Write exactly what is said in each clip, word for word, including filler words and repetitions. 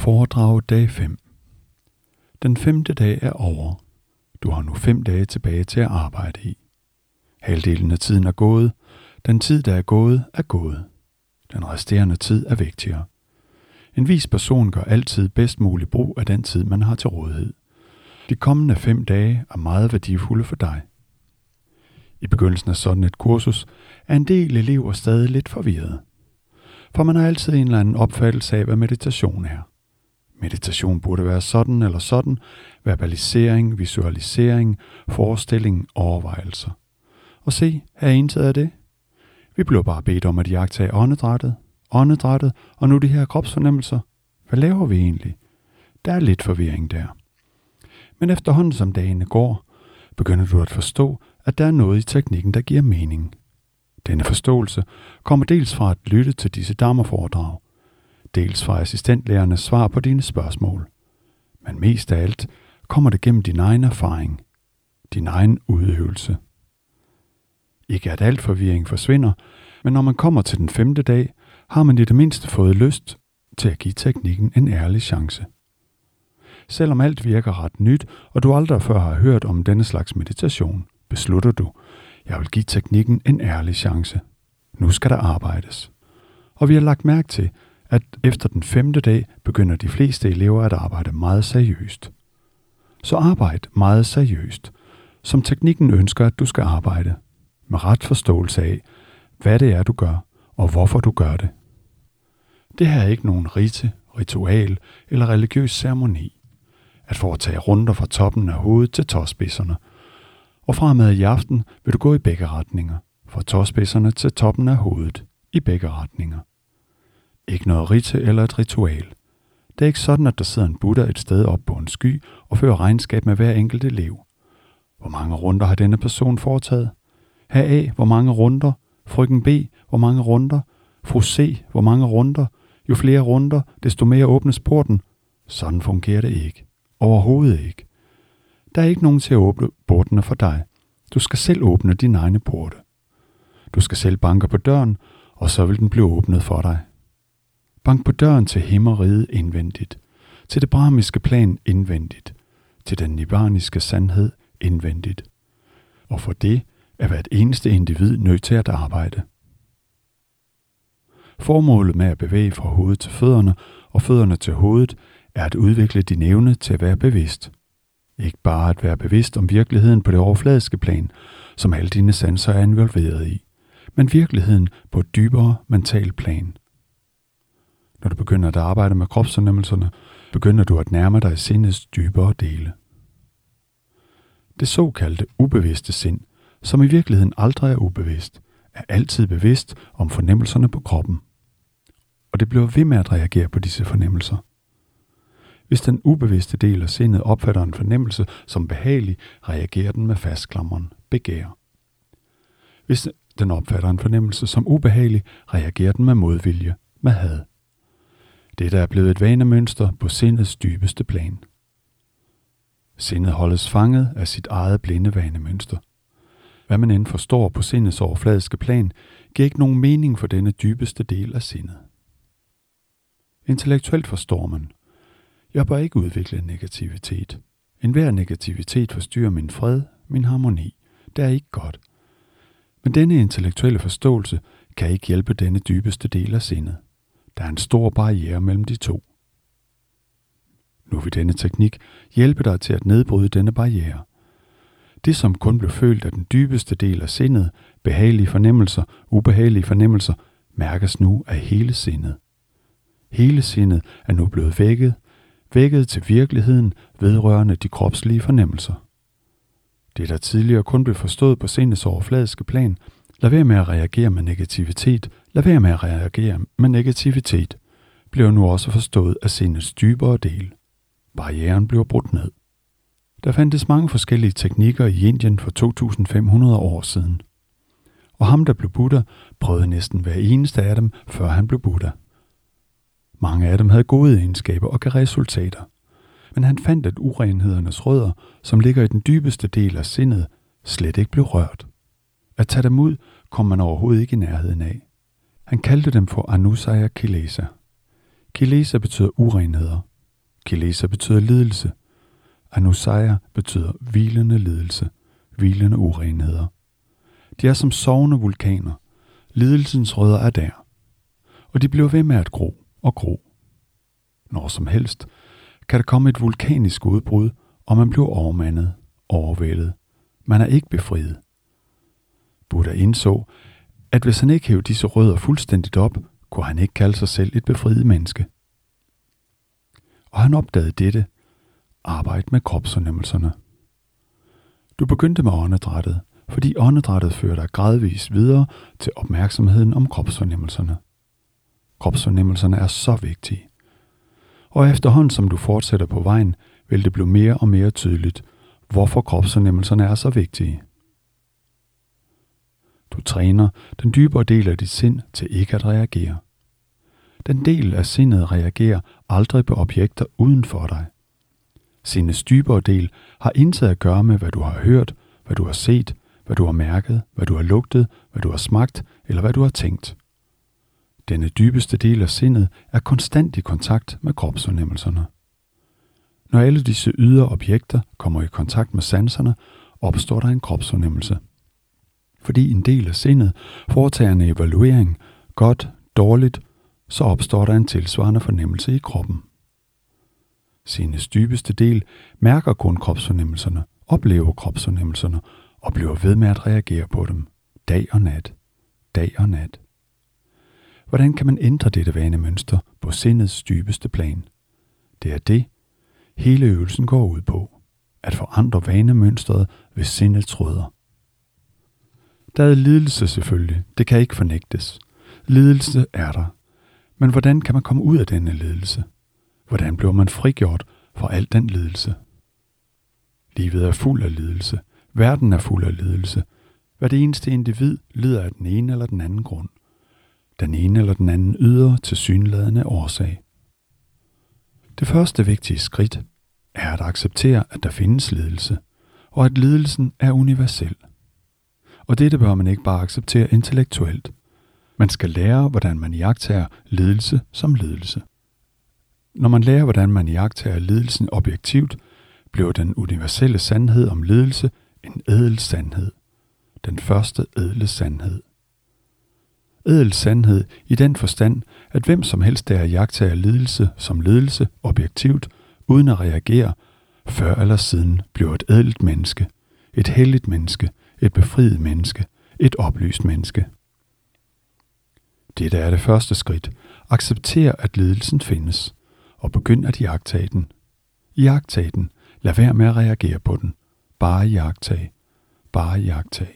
Foredrag dag fem. Den femte dag er over. Du har nu fem dage tilbage til at arbejde i. Halvdelen af tiden er gået. Den tid, der er gået, er gået. Den resterende tid er vigtigere. En vis person gør altid bedst mulig brug af den tid, man har til rådighed. De kommende fem dage er meget værdifulde for dig. I begyndelsen af sådan et kursus er en del elever stadig lidt forvirrede. For man har altid en eller anden opfattelse af, hvad meditation er. Meditation burde være sådan eller sådan, verbalisering, visualisering, forestilling, overvejelser. Og se, her er intet af det. Vi blev bare bedt om at iagttage åndedrættet, åndedrættet og nu de her kropsfornemmelser. Hvad laver vi egentlig? Der er lidt forvirring der. Men efterhånden som dagene går, begynder du at forstå, at der er noget i teknikken, der giver mening. Denne forståelse kommer dels fra at lytte til disse dharma-foredrag, dels fra assistentlærernes svar på dine spørgsmål. Men mest af alt kommer det gennem din egen erfaring, din egen udøvelse. Ikke at alt forvirring forsvinder, men når man kommer til den femte dag, har man i det mindste fået lyst til at give teknikken en ærlig chance. Selvom alt virker ret nyt, og du aldrig før har hørt om denne slags meditation, beslutter du, jeg vil give teknikken en ærlig chance. Nu skal der arbejdes. Og vi har lagt mærke til, at efter den femte dag begynder de fleste elever at arbejde meget seriøst. Så arbejd meget seriøst, som teknikken ønsker, at du skal arbejde, med ret forståelse af, hvad det er, du gør, og hvorfor du gør det. Det her er ikke nogen rite, ritual eller religiøs ceremoni. At foretage runder fra toppen af hovedet til tåspidserne. Og fremad i aften vil du gå i begge retninger, fra tåspidserne til toppen af hovedet, i begge retninger. Ikke noget rite eller et ritual. Det er ikke sådan, at der sidder en Buddha et sted op på en sky og fører regnskab med hver enkelt elev. Hvor mange runder har denne person foretaget? Herr A, hvor mange runder? Frøken B, hvor mange runder? Fru C, hvor mange runder? Jo flere runder, desto mere åbnes porten. Sådan fungerer det ikke. Overhovedet ikke. Der er ikke nogen til at åbne portene for dig. Du skal selv åbne dine egne porte. Du skal selv banke på døren, og så vil den blive åbnet for dig. Bank på døren til himmeriget indvendigt, til det brahmiske plan indvendigt, til den nibbaniske sandhed indvendigt. Og for det er hvert eneste individ nødt til at arbejde. Formålet med at bevæge fra hovedet til fødderne og fødderne til hovedet er at udvikle din evne til at være bevidst. Ikke bare at være bevidst om virkeligheden på det overfladiske plan, som alle dine sanser er involveret i, men virkeligheden på et dybere mentalt plan. Når du begynder at arbejde med kropsfornemmelserne, begynder du at nærme dig sindets dybere dele. Det såkaldte ubevidste sind, som i virkeligheden aldrig er ubevidst, er altid bevidst om fornemmelserne på kroppen. Og det bliver ved med at reagere på disse fornemmelser. Hvis den ubevidste del af sindet opfatter en fornemmelse som behagelig, reagerer den med fastklammeren, begær. Hvis den opfatter en fornemmelse som ubehagelig, reagerer den med modvilje, med had. Dette er blevet et vanemønster på sindets dybeste plan. Sindet holdes fanget af sit eget blinde vanemønster. Hvad man end forstår på sindets overfladiske plan, giver ikke nogen mening for denne dybeste del af sindet. Intellektuelt forstår man, jeg bør ikke udvikle negativitet. Enhver negativitet forstyrrer min fred, min harmoni. Det er ikke godt. Men denne intellektuelle forståelse kan ikke hjælpe denne dybeste del af sindet. Der er en stor barriere mellem de to. Nu vil denne teknik hjælpe dig til at nedbryde denne barriere. Det, som kun blev følt af den dybeste del af sindet, behagelige fornemmelser, ubehagelige fornemmelser, mærkes nu af hele sindet. Hele sindet er nu blevet vækket, vækket til virkeligheden vedrørende de kropslige fornemmelser. Det, der tidligere kun blev forstået på sindets overfladiske plan, lad være med at reagere med negativitet, lad være med at reagere med negativitet, bliver nu også forstået af sindets dybere del. Barrieren bliver brudt ned. Der fandtes mange forskellige teknikker i Indien for to tusind fem hundrede år siden. Og ham, der blev Buddha, prøvede næsten hver eneste af dem, før han blev Buddha. Mange af dem havde gode egenskaber og gav resultater. Men han fandt, at urenhedernes rødder, som ligger i den dybeste del af sindet, slet ikke blev rørt. At tage dem ud, kom man overhovedet ikke i nærheden af. Han kaldte dem for Anusaya Kilesa. Kilesa betyder urenheder. Kilesa betyder lidelse. Anusaya betyder hvilende lidelse, hvilende urenheder. De er som sovende vulkaner. Lidelsens rødder er der. Og de bliver ved med at gro og gro. Når som helst kan der komme et vulkanisk udbrud, og man bliver overmandet, overvældet. Man er ikke befriet. Buddha indså, at hvis han ikke hævde disse rødder fuldstændigt op, kunne han ikke kalde sig selv et befriet menneske. Og han opdagede dette. Arbejd med kropsfornemmelserne. Du begyndte med åndedrættet, fordi åndedrættet fører dig gradvist videre til opmærksomheden om kropsfornemmelserne. Kropsfornemmelserne er så vigtige. Og efterhånden som du fortsætter på vejen, vil det blive mere og mere tydeligt, hvorfor kropsfornemmelserne er så vigtige. Du træner den dybere del af dit sind til ikke at reagere. Den del af sindet reagerer aldrig på objekter uden for dig. Sindets dybere del har intet at gøre med, hvad du har hørt, hvad du har set, hvad du har mærket, hvad du har lugtet, hvad du har smagt eller hvad du har tænkt. Denne dybeste del af sindet er konstant i kontakt med kropsfornemmelserne. Når alle disse ydre objekter kommer i kontakt med sanserne, opstår der en kropsfornemmelse. Fordi en del af sindet foretager en evaluering, godt, dårligt, så opstår der en tilsvarende fornemmelse i kroppen. Sindets dybeste del mærker kun kropsfornemmelserne, oplever kropsfornemmelserne og bliver ved med at reagere på dem, dag og nat, dag og nat. Hvordan kan man ændre dette vanemønster på sindets dybeste plan? Det er det, hele øvelsen går ud på, at forandre vanemønstret ved sindets rødder. Der er lidelse selvfølgelig, det kan ikke fornægtes. Lidelse er der. Men hvordan kan man komme ud af denne lidelse? Hvordan bliver man frigjort fra al den lidelse? Livet er fuld af lidelse. Verden er fuld af lidelse. Hver det eneste individ lider af den ene eller den anden grund. Den ene eller den anden ydre tilsyneladende årsag. Det første vigtige skridt er at acceptere, at der findes lidelse, og at lidelsen er universel. Og dette bør man ikke bare acceptere intellektuelt. Man skal lære, hvordan man iagttager lidelse som lidelse. Når man lærer, hvordan man iagttager lidelsen objektivt, bliver den universelle sandhed om lidelse en ædel sandhed. Den første ædle sandhed. Ædel sandhed i den forstand, at hvem som helst der iagttager lidelse som lidelse objektivt, uden at reagere, før eller siden bliver et ædelt menneske, et helligt menneske, et befriet menneske, et oplyst menneske. Dette er det første skridt. Accepter, at lidelsen findes, og begynd at iagttage den. Iagttage den. Lad være med at reagere på den. Bare iagttage. Bare iagttage.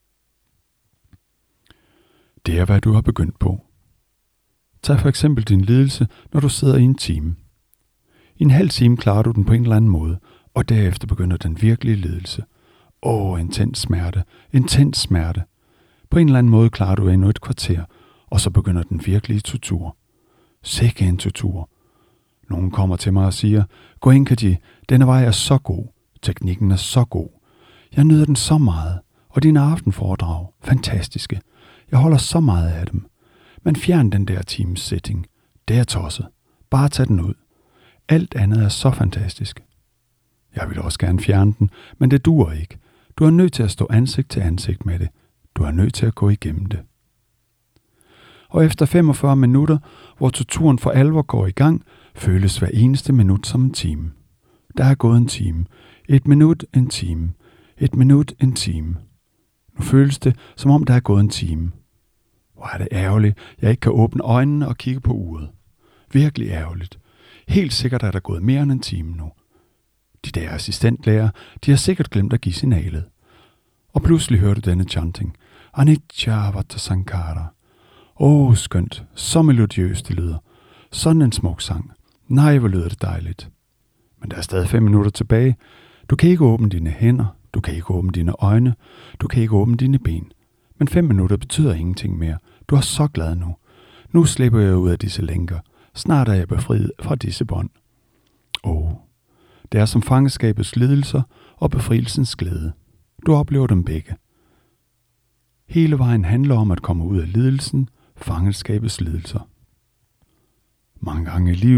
Det er, hvad du har begyndt på. Tag for eksempel din lidelse, når du sidder i en time. I en halv time klarer du den på en eller anden måde, og derefter begynder den virkelige lidelse. Åh, intens smerte, intens smerte. På en eller anden måde klarer du endnu et kvarter, og så begynder den virkelige tortur. Sikke en tortur. Nogen kommer til mig og siger, Goenkaji, denne vej er så god. Teknikken er så god. Jeg nyder den så meget, og dine aftenforedrag, fantastiske. Jeg holder så meget af dem. Men fjern den der times setting. Det er tosset. Bare tag den ud. Alt andet er så fantastisk. Jeg vil også gerne fjerne den, men det duer ikke. Du er nødt til at stå ansigt til ansigt med det. Du er nødt til at gå igennem det. Og efter femogfyrre minutter, hvor torturen for alvor går i gang, føles hver eneste minut som en time. Der er gået en time. Et minut, en time. Et minut, en time. Nu føles det, som om der er gået en time. Hvor er det ærgerligt, jeg ikke kan åbne øjnene og kigge på uret. Virkelig ærgerligt. Helt sikkert er der gået mere end en time nu. De der assistentlærer, de har sikkert glemt at give signalet. Og pludselig hører du denne chanting. Anicca vata sankara. Åh, skønt. Så melodiøst det lyder. Sådan en smuk sang. Nej, hvor lyder det dejligt. Men der er stadig fem minutter tilbage. Du kan ikke åbne dine hænder. Du kan ikke åbne dine øjne. Du kan ikke åbne dine ben. Men fem minutter betyder ingenting mere. Du er så glad nu. Nu slipper jeg ud af disse lænker. Snart er jeg befriet fra disse bånd. Åh, det er som fangeskabets lidelser og befrielsens glæde. Du oplever dem begge. Hele vejen handler om at komme ud af lidelsen, fangeskabets lidelser. Mange gange i livet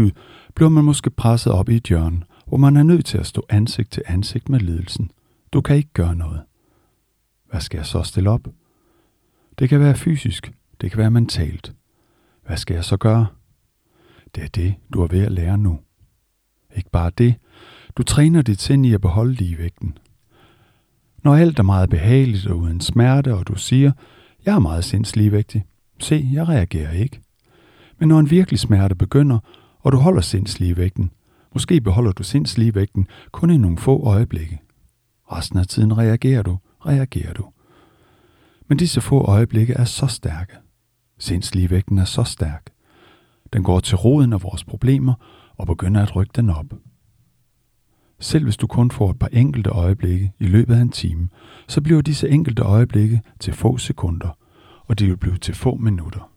bliver man måske presset op i et hjørne, hvor man er nødt til at stå ansigt til ansigt med lidelsen. Du kan ikke gøre noget. Hvad skal jeg så stille op? Det kan være fysisk, det kan være mentalt. Hvad skal jeg så gøre? Det er det, du er ved at lære nu. Ikke bare det, du træner dit sind i at beholde ligevægten. Når alt er meget behageligt og uden smerte, og du siger, jeg er meget sindsligevægtig. Se, jeg reagerer ikke. Men når en virkelig smerte begynder, og du holder sindsligevægten, måske beholder du sindsligevægten kun i nogle få øjeblikke. Resten af tiden reagerer du, reagerer du. Men disse få øjeblikke er så stærke. Sindsligevægten er så stærk. Den går til roden af vores problemer og begynder at rykke den op. Selv hvis du kun får et par enkelte øjeblikke i løbet af en time, så bliver disse enkelte øjeblikke til få sekunder, og de vil blive til få minutter.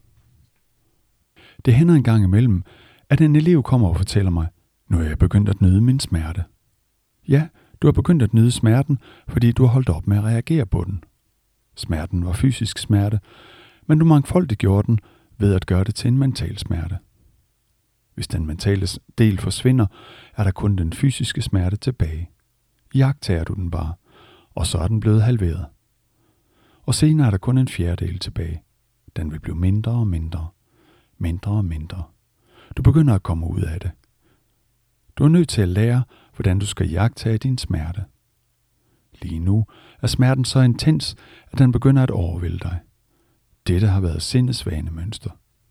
Det hænder en gang imellem, at en elev kommer og fortæller mig, nu er jeg begyndt at nyde min smerte. Ja, du har begyndt at nyde smerten, fordi du har holdt op med at reagere på den. Smerten var fysisk smerte, men du mangfoldiggjorde den ved at gøre det til en mental smerte. Hvis den mentale del forsvinder, er der kun den fysiske smerte tilbage. Iagttager du den bare, og så er den blevet halveret. Og senere er der kun en fjerdedel tilbage. Den vil blive mindre og mindre, mindre og mindre. Du begynder at komme ud af det. Du er nødt til at lære, hvordan du skal iagttage din smerte. Lige nu er smerten så intens, at den begynder at overvælde dig. Dette har været sindets vanemønster.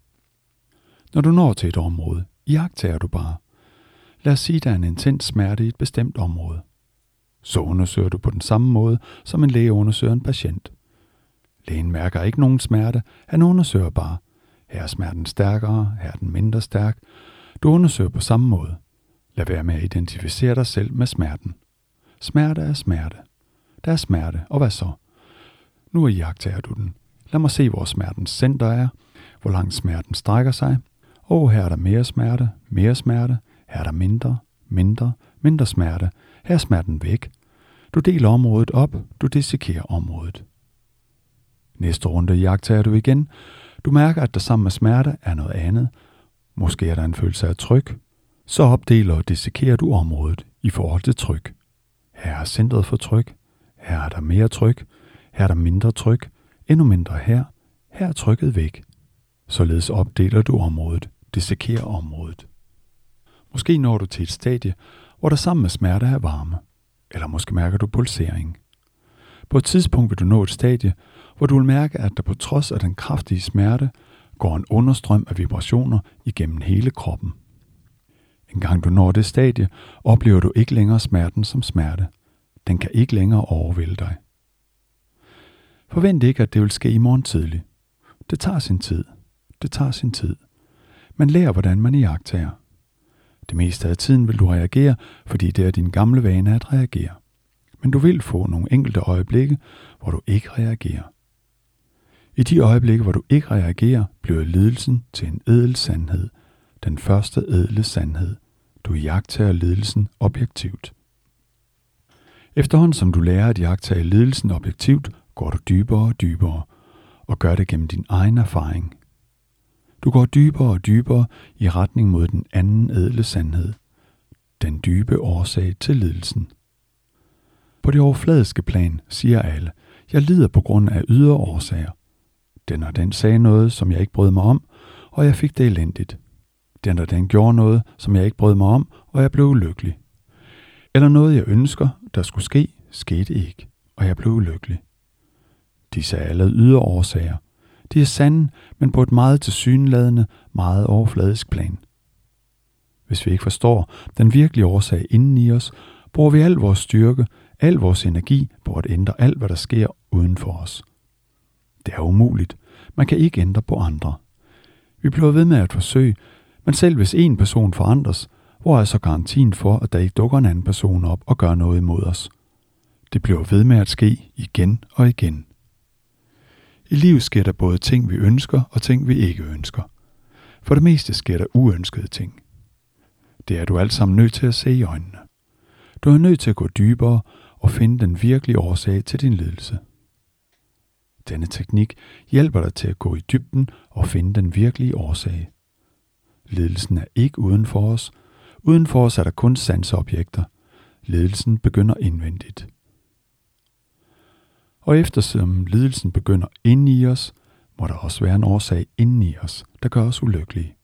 Når du når til et område, iagttager du bare. Lad os sige, at der er en intens smerte i et bestemt område. Så undersøger du på den samme måde, som en læge undersøger en patient. Lægen mærker ikke nogen smerte, han undersøger bare. Her er smerten stærkere, her er den mindre stærk. Du undersøger på samme måde. Lad være med at identificere dig selv med smerten. Smerte er smerte. Der er smerte, og hvad så? Nu iagttager du den. Lad mig se, hvor smertens center er, hvor langt smerten strækker sig. Og her er der mere smerte, mere smerte. Her er der mindre, mindre, mindre smerte. Her er smerten væk. Du deler området op, du dissekerer området. Næste runde iagttager du igen. Du mærker, at der sammen med smerte er noget andet. Måske er der en følelse af tryk. Så opdeler og dissekerer du området i forhold til tryk. Her er centret for tryk. Her er der mere tryk. Her er der mindre tryk. Endnu mindre her. Her er trykket væk. Således opdeler du området, dissekerer området. Måske når du til et stadie, hvor der sammen med smerte er varme. Eller måske mærker du pulsering. På et tidspunkt vil du nå et stadie, hvor du vil mærke, at der på trods af den kraftige smerte, går en understrøm af vibrationer igennem hele kroppen. En gang du når det stadie, oplever du ikke længere smerten som smerte. Den kan ikke længere overvælde dig. Forvent ikke, at det vil ske i morgen tidlig. Det tager sin tid. Det tager sin tid. Man lærer, hvordan man iagttager. Det meste af tiden vil du reagere, fordi det er din gamle vane at reagere. Men du vil få nogle enkelte øjeblikke, hvor du ikke reagerer. I de øjeblikke, hvor du ikke reagerer, bliver lidelsen til en ædel sandhed. Den første ædle sandhed. Du iagttager lidelsen objektivt. Efterhånden som du lærer at iagttage lidelsen objektivt, går du dybere og dybere, og gør det gennem din egen erfaring. Du går dybere og dybere i retning mod den anden ædle sandhed. Den dybe årsag til lidelsen. På det overfladiske plan siger alle, jeg lider på grund af ydre årsager. Den og den sagde noget, som jeg ikke brød mig om, og jeg fik det elendigt. Den og den gjorde noget, som jeg ikke brød mig om, og jeg blev ulykkelig. Eller noget, jeg ønsker, der skulle ske, skete ikke, og jeg blev ulykkelig. Disse er alle ydre årsager. De er sande, men på et meget tilsyneladende, meget overfladisk plan. Hvis vi ikke forstår den virkelige årsag inden i os, bruger vi al vores styrke, al vores energi på at ændre alt, hvad der sker uden for os. Det er umuligt. Man kan ikke ændre på andre. Vi bliver ved med at forsøge, men selv hvis en person forandres, hvor er så garantien for, at der ikke dukker en anden person op og gør noget imod os? Det bliver ved med at ske igen og igen. I livet sker der både ting, vi ønsker, og ting, vi ikke ønsker. For det meste sker der uønskede ting. Det er du alt sammen nødt til at se i øjnene. Du er nødt til at gå dybere og finde den virkelige årsag til din lidelse. Denne teknik hjælper dig til at gå i dybden og finde den virkelige årsag. Lidelsen er ikke uden for os, Uden for os er der kun sanseobjekter. Lidelsen begynder indvendigt. Og eftersom lidelsen begynder inde i os, må der også være en årsag inde i os, der gør os ulykkelige.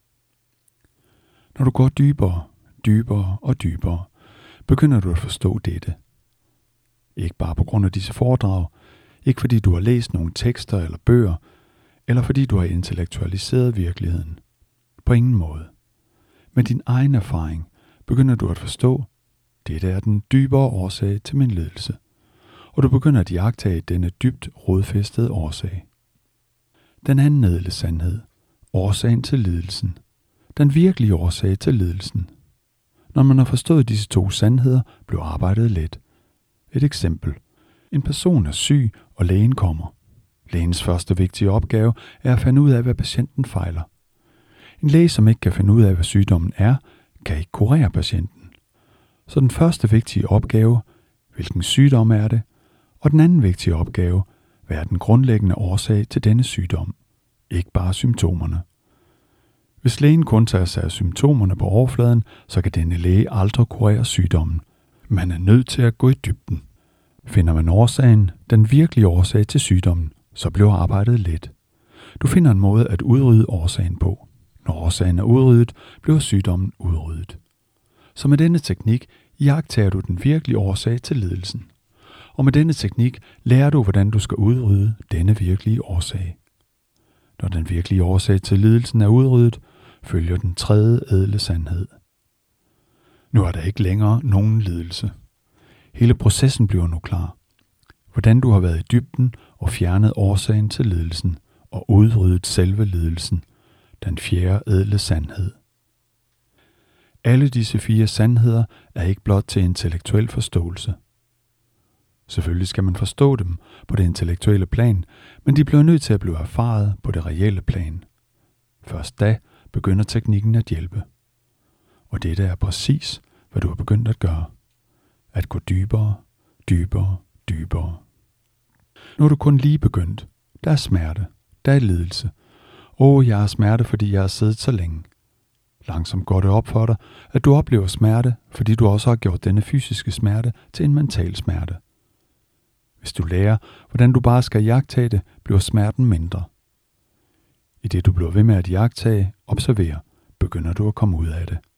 Når du går dybere, dybere og dybere, begynder du at forstå dette. Ikke bare på grund af disse foredrag, ikke fordi du har læst nogle tekster eller bøger, eller fordi du har intellektualiseret virkeligheden. På ingen måde. Med din egen erfaring begynder du at forstå, dette er den dybere årsag til min lidelse, og du begynder at iagttage denne dybt rodfæstede årsag. Den anden ædle sandhed, årsagen til lidelsen, den virkelige årsag til lidelsen. Når man har forstået disse to sandheder, bliver arbejdet let. Et eksempel. En person er syg, og lægen kommer. Lægens første vigtige opgave er at finde ud af, hvad patienten fejler. En læge, som ikke kan finde ud af, hvad sygdommen er, kan ikke kurere patienten. Så den første vigtige opgave, hvilken sygdom er det, og den anden vigtige opgave, hvad er den grundlæggende årsag til denne sygdom, ikke bare symptomerne. Hvis lægen kun tager sig af symptomerne på overfladen, så kan denne læge aldrig kurere sygdommen. Man er nødt til at gå i dybden. Finder man årsagen, den virkelige årsag til sygdommen, så bliver arbejdet let. Du finder en måde at udrydde årsagen på. Når årsagen er udryddet, bliver sygdommen udryddet. Så med denne teknik iagttager du den virkelige årsag til lidelsen. Og med denne teknik lærer du, hvordan du skal udrydde denne virkelige årsag. Når den virkelige årsag til lidelsen er udryddet, følger den tredje ædle sandhed. Nu er der ikke længere nogen lidelse. Hele processen bliver nu klar. Hvordan du har været i dybden og fjernet årsagen til lidelsen og udryddet selve lidelsen, den fjerde ædle sandhed. Alle disse fire sandheder er ikke blot til intellektuel forståelse. Selvfølgelig skal man forstå dem på det intellektuelle plan, men de bliver nødt til at blive erfaret på det reelle plan. Først da begynder teknikken at hjælpe. Og dette er præcis, hvad du har begyndt at gøre. At gå dybere, dybere, dybere. Nu er du kun lige begyndt. Der er smerte. Der er lidelse. Åh, jeg har smerte, fordi jeg har siddet så længe. Langsomt går det op for dig, at du oplever smerte, fordi du også har gjort denne fysiske smerte til en mental smerte. Hvis du lærer, hvordan du bare skal iagttage det, bliver smerten mindre. I det du bliver ved med at iagttage, observere, begynder du at komme ud af det.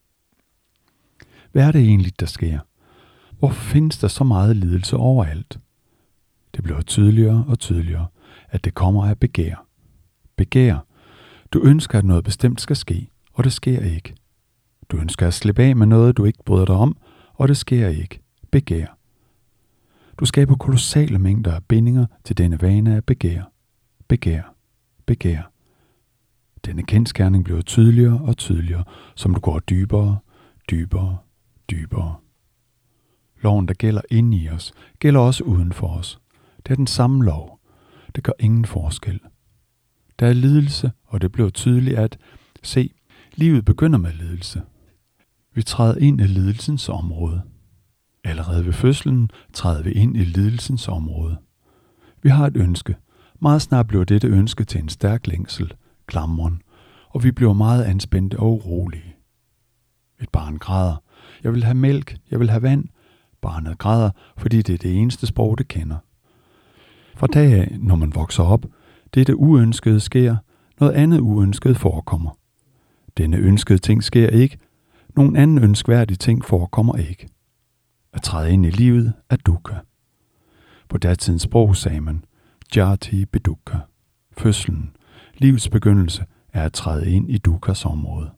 Hvad er det egentlig, der sker? Hvorfor findes der så meget lidelse overalt? Det bliver tydeligere og tydeligere, at det kommer af begær. Begær. Du ønsker, at noget bestemt skal ske, og det sker ikke. Du ønsker at slippe af med noget, du ikke bryder dig om, og det sker ikke. Begær. Du skaber kolossale mængder af bindinger til denne vane af begær. Begær. Begær. Denne kendsgerning bliver tydeligere og tydeligere, som du går dybere, dybere, dybere. Loven, der gælder inde i os, gælder også uden for os. Det er den samme lov. Det gør ingen forskel. Der er lidelse, og det bliver tydeligt at se, livet begynder med lidelse. Vi træder ind i lidelsens område. Allerede ved fødslen træder vi ind i lidelsens område. Vi har et ønske. Meget snart bliver dette ønske til en stærk længsel, klamren, og vi bliver meget anspændte og urolige. Et barn græder. Jeg vil have mælk, jeg vil have vand. Barnet græder, fordi det er det eneste sprog, det kender. Fra dag af, når man vokser op, dette uønskede sker, noget andet uønsket forekommer. Denne ønskede ting sker ikke, nogen anden ønskværdig ting forekommer ikke. At træde ind i livet er dukkha. På datidens sprog sagde man, jati bedukha. Fødslen, livets begyndelse, er at træde ind i dukkhas område.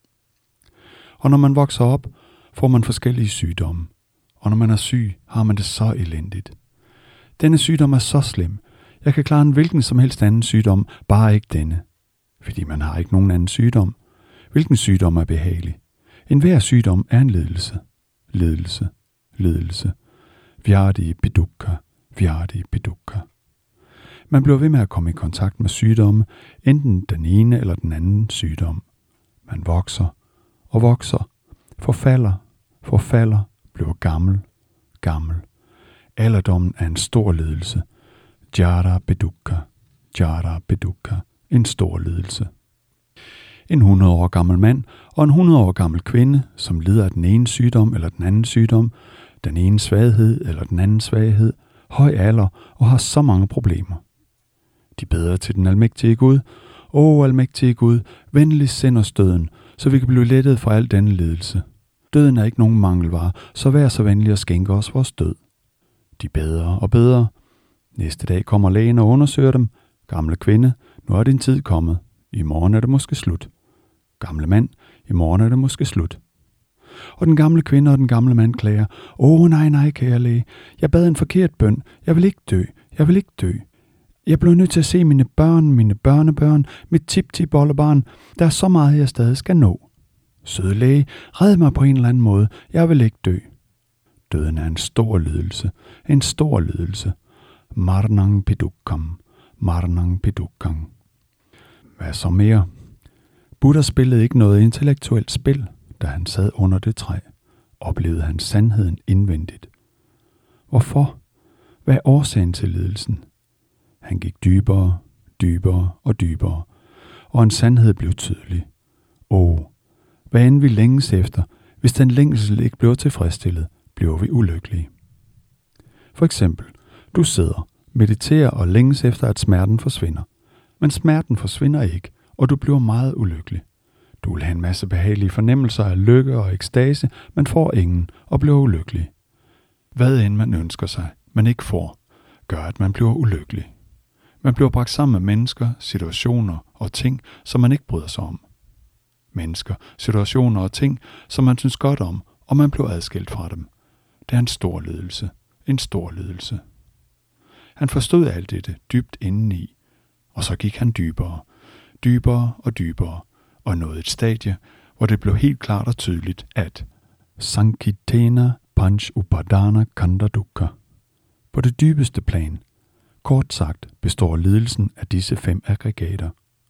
Og når man vokser op, får man forskellige sygdomme. Og når man er syg, har man det så elendigt. Denne sygdom er så slem. Jeg kan klare en hvilken som helst anden sygdom, bare ikke denne. Fordi man har ikke nogen anden sygdom. Hvilken sygdom er behagelig? En hver sygdom er en lidelse. Lidelse. Lidelse. Vyadi bedukha. Vyadi bedukha. Man bliver ved med at komme i kontakt med sygdomme, enten den ene eller den anden sygdom. Man vokser og vokser, forfalder, forfalder, bliver gammel, gammel. Alderdommen er en stor lidelse. Jara bedukha. Jara bedukha. En stor lidelse. En hundrede år gammel mand og en hundrede år gammel kvinde, som lider af den ene sygdom eller den anden sygdom, den ene svaghed eller den anden svaghed, høj alder og har så mange problemer. De beder til den almægtige Gud: Åh, almægtige Gud, venligst send os døden, så vi kan blive lettet fra al denne lidelse. Døden er ikke nogen mangelvare, så vær så venlig at skænke os vores død. De beder og beder. Næste dag kommer lægen og undersøger dem. Gamle kvinde, nu er din tid kommet. I morgen er det måske slut. Gamle mand, i morgen er det måske slut. Og den gamle kvinde og den gamle mand klager: Åh, nej, nej, kære læge. Jeg bad en forkert bøn. Jeg vil ikke dø. Jeg vil ikke dø. Jeg blev nødt til at se mine børn, mine børnebørn, mit tip-tip-oldebarn. Der er så meget, jeg stadig skal nå. Søde læge, red mig på en eller anden måde. Jeg vil ikke dø. Døden er en stor lidelse. En stor lidelse. Marnang pidukkam. Marnang pidukkam. Hvad så mere? Buddha spillede ikke noget intellektuelt spil, da han sad under det træ. Oplevede han sandheden indvendigt. Hvorfor? Hvad er årsagen til lidelsen? Han gik dybere, dybere og dybere, og en sandhed blev tydelig. Åh, hvad end vi længes efter, hvis den længsel ikke bliver tilfredsstillet, bliver vi ulykkelige. For eksempel, du sidder, mediterer og længes efter, at smerten forsvinder. Men smerten forsvinder ikke, og du bliver meget ulykkelig. Du vil have en masse behagelige fornemmelser af lykke og ekstase, men får ingen og bliver ulykkelig. Hvad end man ønsker sig, men ikke får, gør, at man bliver ulykkelig. Man bliver bragt sammen med mennesker, situationer og ting, som man ikke bryder sig om. Mennesker, situationer og ting, som man synes godt om, og man bliver adskilt fra dem. Det er en stor lidelse. En stor lidelse. Han forstod alt dette dybt indeni, og så gik han dybere, dybere og dybere, og nåede et stadie, hvor det blev helt klart og tydeligt, at Sankitena Panch Upadana Kanda Dukkha. På det dybeste plan, kort sagt, består lidelsen af disse fem aggregater.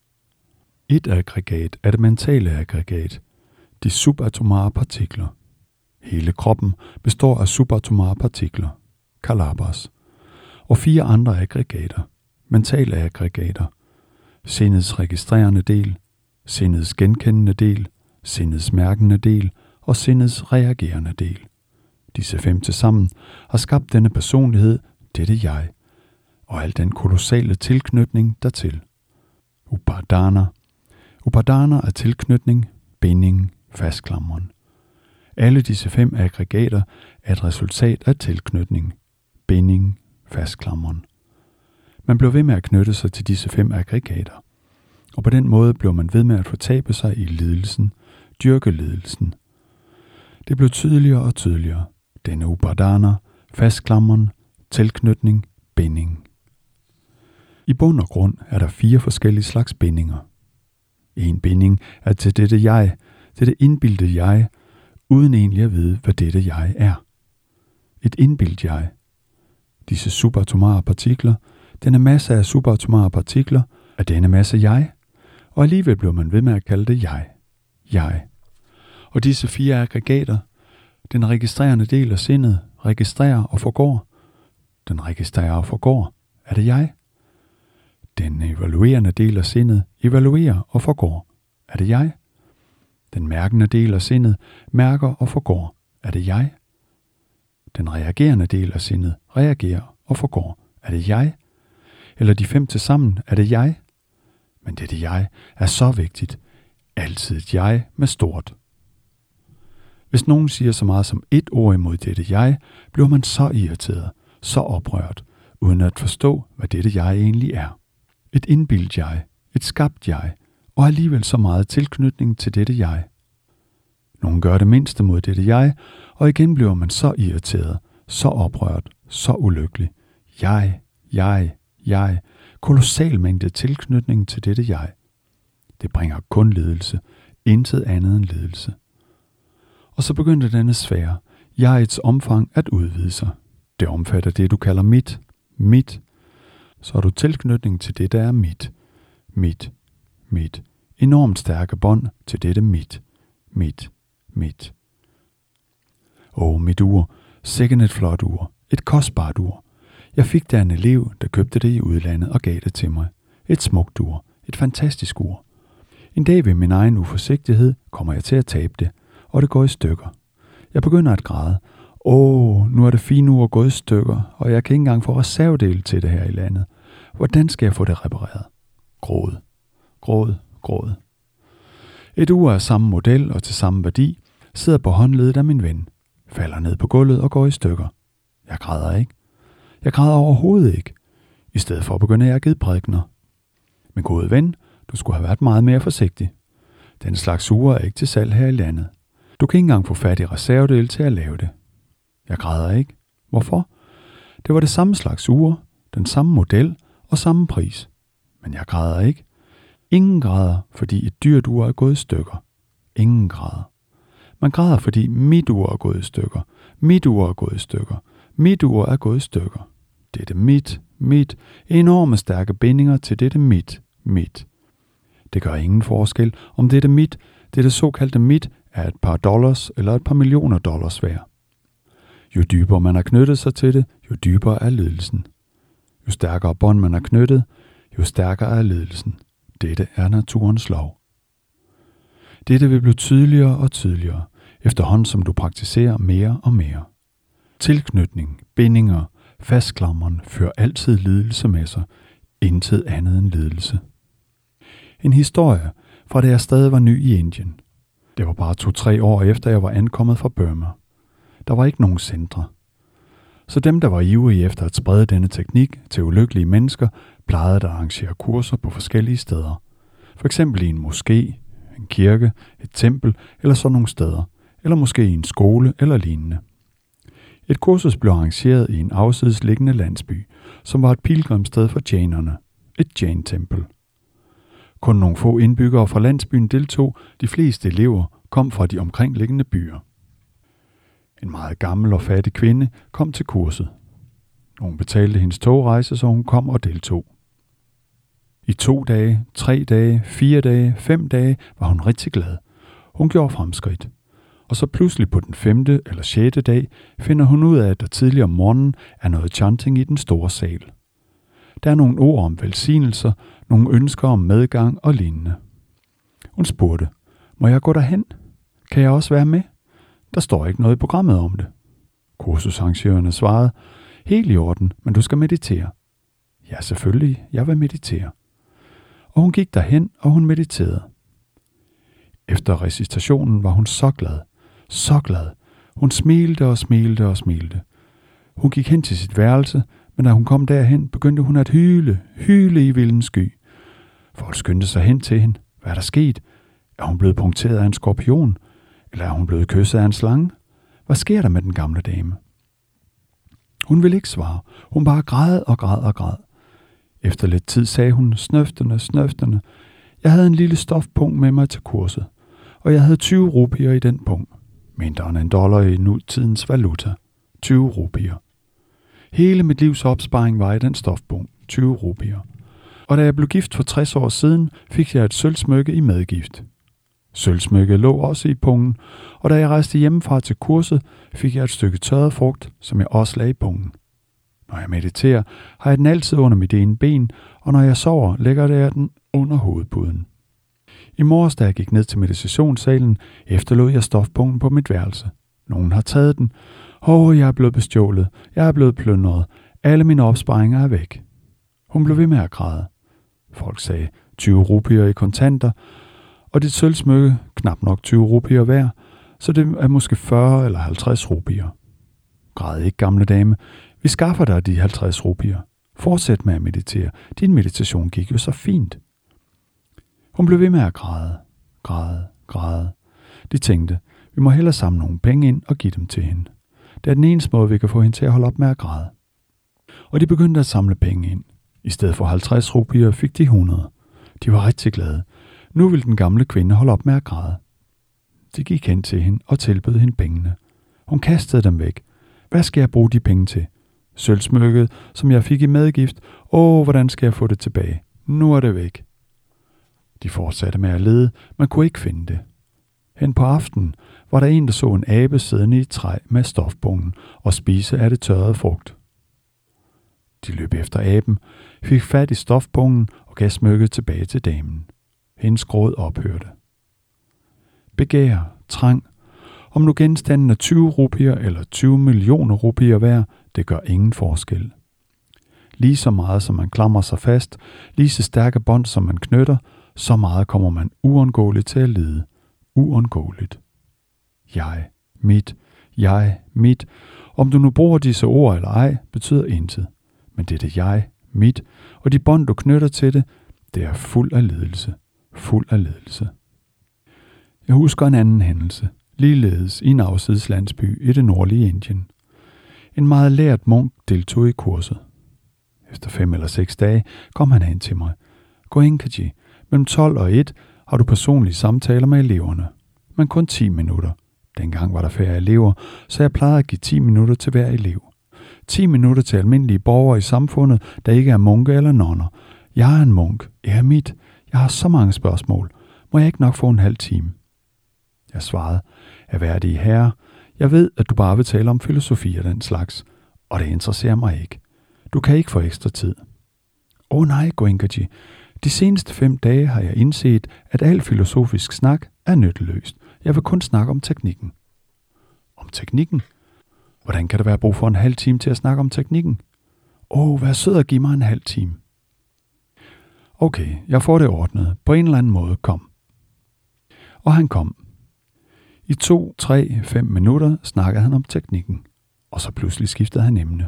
Et aggregat er det mentale aggregat, de subatomare partikler. Hele kroppen består af subatomare partikler, kalabas, og fire andre aggregater, mentale aggregater, sindets registrerende del, sindets genkendende del, sindets mærkende del og sindets reagerende del. Disse fem tilsammen har skabt denne personlighed, dette jeg, og al den kolossale tilknytning dertil. Upadana. Upadana er tilknytning, binding, fastklamren. Alle disse fem aggregater er et resultat af tilknytning, binding, fastklamren. Man bliver ved med at knytte sig til disse fem aggregater, og på den måde bliver man ved med at fortabe sig i lidelsen, dyrke lidelsen. Det blev tydeligere og tydeligere. Denne upadana, fastklamren, tilknytning, binding. I bund og grund er der fire forskellige slags bindinger. En binding er til dette jeg, dette indbildte jeg, uden egentlig at vide, hvad dette jeg er. Et indbildt jeg. Disse subatomare partikler, denne masse af subatomare partikler, er denne masse jeg, og alligevel bliver man ved med at kalde det jeg. Jeg. Og disse fire aggregater, den registrerende del af sindet, registrerer og forgår. Den registrerer og forgår. Er det jeg? Den evaluerende del af sindet evaluerer og forgår. Er det jeg? Den mærkende del af sindet mærker og forgår. Er det jeg? Den reagerende del af sindet reagerer og forgår. Er det jeg? Eller de fem til sammen, er det jeg? Men dette jeg er så vigtigt. Altid et jeg med stort. Hvis nogen siger så meget som et ord imod dette jeg, bliver man så irriteret, så oprørt, uden at forstå, hvad dette jeg egentlig er. Et indbildt jeg, et skabt jeg, og alligevel så meget tilknytning til dette jeg. Nogen gør det mindste mod dette jeg, og igen bliver man så irriteret, så oprørt, så ulykkelig. Jeg, jeg, jeg, kolossal mængde tilknytning til dette jeg. Det bringer kun lidelse, intet andet end lidelse. Og så begyndte denne sfære, jegets omfang, at udvide sig. Det omfatter det, du kalder mit, mit. Så har du tilknytning til det, der er mit, mit, mit. Enormt stærke bånd til dette mit, mit, mit. Åh, mit ur, sikken et flot ur, et kostbart ur. Jeg fik da en elev, der købte det i udlandet og gav det til mig. Et smukt ur, et fantastisk ur. En dag ved min egen uforsigtighed kommer jeg til at tabe det, og det går i stykker. Jeg begynder at græde. Åh, nu er det fine ur gået i stykker, og jeg kan ikke engang få reservedele til det her i landet. Hvordan skal jeg få det repareret? Gråd, gråd, gråd. Et ur af samme model og til samme værdi sidder på håndledet af min ven, falder ned på gulvet og går i stykker. Jeg græder ikke. Jeg græder overhovedet ikke. I stedet for begynder jeg at give prædikener. Min gode ven, du skulle have været meget mere forsigtig. Den slags ure er ikke til salg her i landet. Du kan ikke engang få fat i reservedele til at lave det. Jeg græder ikke. Hvorfor? Det var det samme slags ure, den samme model og samme pris. Men jeg græder ikke. Ingen græder, fordi et dyrt ur er gået i stykker. Ingen græder. Man græder, fordi mit ur er gået i stykker. Mit ur er gået i stykker. Mit ur er gået i stykker. Dette mit, mit, enorme stærke bindinger til dette mit, mit. Det gør ingen forskel, om dette mit, dette såkaldte mit, er et par dollars eller et par millioner dollars værd. Jo dybere man har knyttet sig til det, jo dybere er lidelsen. Jo stærkere bånd man har knyttet, jo stærkere er lidelsen. Dette er naturens lov. Dette vil blive tydeligere og tydeligere, efterhånden som du praktiserer mere og mere. Tilknytning, bindinger, fastklamren fører altid lidelse med sig, intet andet end lidelse. En historie fra da jeg stadig var ny i Indien. Det var bare to-tre år efter jeg var ankommet fra Burma. Der var ikke nogen centre. Så dem, der var ivrige efter at sprede denne teknik til ulykkelige mennesker, plejede at arrangere kurser på forskellige steder. For eksempel i en moské, en kirke, et tempel eller sådan nogle steder. Eller måske i en skole eller lignende. Et kursus blev arrangeret i en afsides liggende landsby, som var et pilgrimssted for jainerne. Et jain-tempel. Kun nogle få indbyggere fra landsbyen deltog, de fleste elever kom fra de omkringliggende byer. En meget gammel og fattig kvinde kom til kurset. Nogen betalte hendes togrejse, så hun kom og deltog. I to dage, tre dage, fire dage, fem dage var hun rigtig glad. Hun gjorde fremskridt. Og så pludselig på den femte eller sjette dag finder hun ud af, at der tidligere om morgenen er noget chanting i den store sal. Der er nogle ord om velsignelser, nogle ønsker om medgang og lignende. Hun spurgte, må jeg gå derhen? Kan jeg også være med? Der står ikke noget i programmet om det. Kursusarrangørerne svarede, helt i orden, men du skal meditere. Ja, selvfølgelig, jeg vil meditere. Og hun gik derhen, og hun mediterede. Efter recitationen var hun så glad, så glad. Hun smilte og smilte og smilte. Hun gik hen til sit værelse, men da hun kom derhen, begyndte hun at hyle, hyle i vildens sky. Folk skyndte sig hen til hende. Hvad er der sket? Er hun blevet punkteret af en skorpion? Eller er hun blevet kysset af en slange? Hvad sker der med den gamle dame? Hun ville ikke svare. Hun bare græd og græd og græd. Efter lidt tid sagde hun snøftende, snøftende. Jeg havde en lille stofpunkt med mig til kurset, og jeg havde tyve rupier i den punkt. Mindre end en dollar i nutidens valuta. tyve rupier. Hele mit livs opsparing var i den stofpunkt. tyve rupier. Og da jeg blev gift for tres år siden, fik jeg et sølvsmykke i medgift. Sølvsmykket lå også i pungen, og da jeg rejste hjemmefra til kurset, fik jeg et stykke tørret frugt, som jeg også lagde i pungen. Når jeg mediterer, har jeg den altid under mit ene ben, og når jeg sover, lægger jeg den under hovedpuden. I morges, da jeg gik ned til meditationssalen, efterlod jeg stofpunkten på mit værelse. Nogen har taget den. Åh, jeg er blevet bestjålet. Jeg er blevet plyndret. Alle mine opsparinger er væk. Hun blev ved med at græde. Folk sagde tyve rupier i kontanter, og dit sølvsmykke knap nok tyve rupier hver, så det er måske fyrre eller halvtreds rupier. Græd ikke, gamle dame. Vi skaffer dig de halvtreds rupier. Fortsæt med at meditere. Din meditation gik jo så fint. Hun blev ved med at græde, græde, græde. De tænkte, vi må hellere samle nogle penge ind og give dem til hende. Det er den eneste måde, vi kan få hende til at holde op med at græde. Og de begyndte at samle penge ind. I stedet for halvtreds rupier fik de hundrede. De var rigtig glade. Nu ville den gamle kvinde holde op med at græde. De gik hen til hende og tilbød hende pengene. Hun kastede dem væk. Hvad skal jeg bruge de penge til? Sølvsmykket, som jeg fik i medgift. Åh, hvordan skal jeg få det tilbage? Nu er det væk. De fortsatte med at lede, men kunne ikke finde det. Hen på aftenen var der en, der så en abe siddende i et træ med stofbungen og spise af det tørrede frugt. De løb efter aben, fik fat i stofbungen og gav smykket tilbage til damen. Hendes gråd ophørte. Begær, trang, om nu genstanden er tyve rupier eller tyve millioner rupier værd, det gør ingen forskel. Lige så meget som man klamrer sig fast, lige så stærke bånd som man knytter, så meget kommer man uundgåeligt til at lide. Uundgåeligt. Jeg, mit, jeg, mit. Om du nu bruger disse ord eller ej, betyder intet. Men det er det jeg, mit, og de bånd du knytter til det, det er fuld af lidelse. Fuld af lidelse. Jeg husker en anden hændelse, ligeledes i en afsides landsby i det nordlige Indien. En meget lært munk deltog i kurset. Efter fem eller seks dage kom han hen til mig. Goenkaji, mellem tolv og et har du personlige samtaler med eleverne, men kun ti minutter. Dengang var der færre elever, så jeg plejede at give ti minutter til hver elev. ti minutter til almindelige borgere i samfundet, der ikke er munke eller nonner. Jeg er en munk. Jeg er mit. Jeg har så mange spørgsmål. Må jeg ikke nok få en halv time? Jeg svarede, ærværdige herre, jeg ved, at du bare vil tale om filosofi og den slags, og det interesserer mig ikke. Du kan ikke få ekstra tid. Åh oh, nej, Goenkaji. De seneste fem dage har jeg indset, at al filosofisk snak er nytteløst. Jeg vil kun snakke om teknikken. Om teknikken? Hvordan kan der være brug for en halv time til at snakke om teknikken? Åh, oh, vær sød at give mig en halv time. Okay, jeg får det ordnet. På en eller anden måde, kom. Og han kom. I to, tre, fem minutter snakkede han om teknikken, og så pludselig skiftede han emne.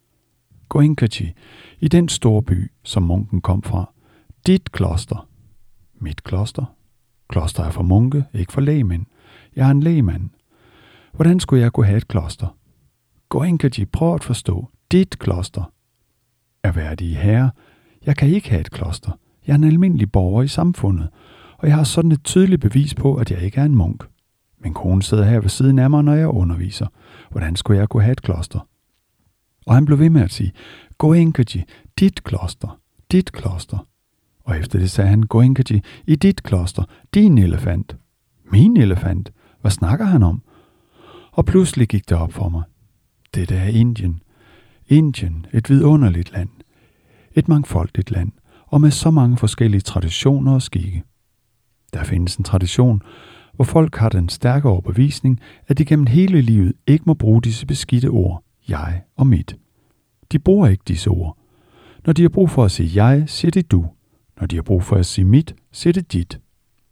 Goenkaji, i den store by, som munken kom fra, dit kloster. Mit kloster? Kloster er for munke, ikke for lægmænd. Jeg er en lægmand. Hvordan skulle jeg kunne have et kloster? Goenkaji, prøv at forstå. Dit kloster. Ærværdige herre, jeg kan ikke have et kloster. Jeg er en almindelig borger i samfundet, og jeg har sådan et tydeligt bevis på, at jeg ikke er en munk. Min kone sidder her ved siden af mig, når jeg underviser. Hvordan skulle jeg kunne have et kloster? Og han blev ved med at sige, Goenkaji, dit kloster, dit kloster. Og efter det sagde han, Goenkaji, i dit kloster, din elefant. Min elefant? Hvad snakker han om? Og pludselig gik det op for mig. Dette er Indien. Indien, et vidunderligt land. Et mangfoldigt land, og med så mange forskellige traditioner og skikke. Der findes en tradition, hvor folk har den stærke overbevisning, at de gennem hele livet ikke må bruge disse beskidte ord, jeg og mit. De bruger ikke disse ord. Når de har brug for at sige jeg, siger de du. Når de har brug for at sige mit, siger de dit.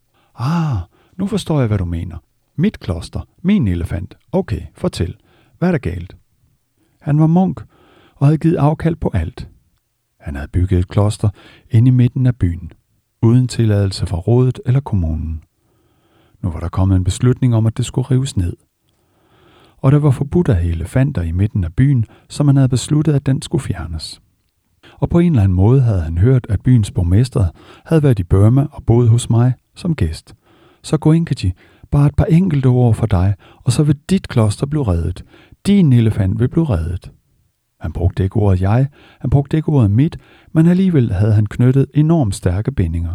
Ah, nu forstår jeg, hvad du mener. Mit kloster, min elefant. Okay, fortæl. Hvad er der galt? Han var munk og havde givet afkald på alt. Han havde bygget et kloster inde i midten af byen, uden tilladelse fra rådet eller kommunen. Nu var der kommet en beslutning om, at det skulle rives ned. Og der var forbudt at have elefanter i midten af byen, så man havde besluttet, at den skulle fjernes. Og på en eller anden måde havde han hørt, at byens borgmester havde været i Burma og boet hos mig som gæst. Så Goenkaji, bare et par enkelte ord for dig, og så vil dit kloster blive reddet. Din elefant vil blive reddet. Han brugte ikke ordet jeg, han brugte ikke ordet mit, men alligevel havde han knyttet enormt stærke bindinger.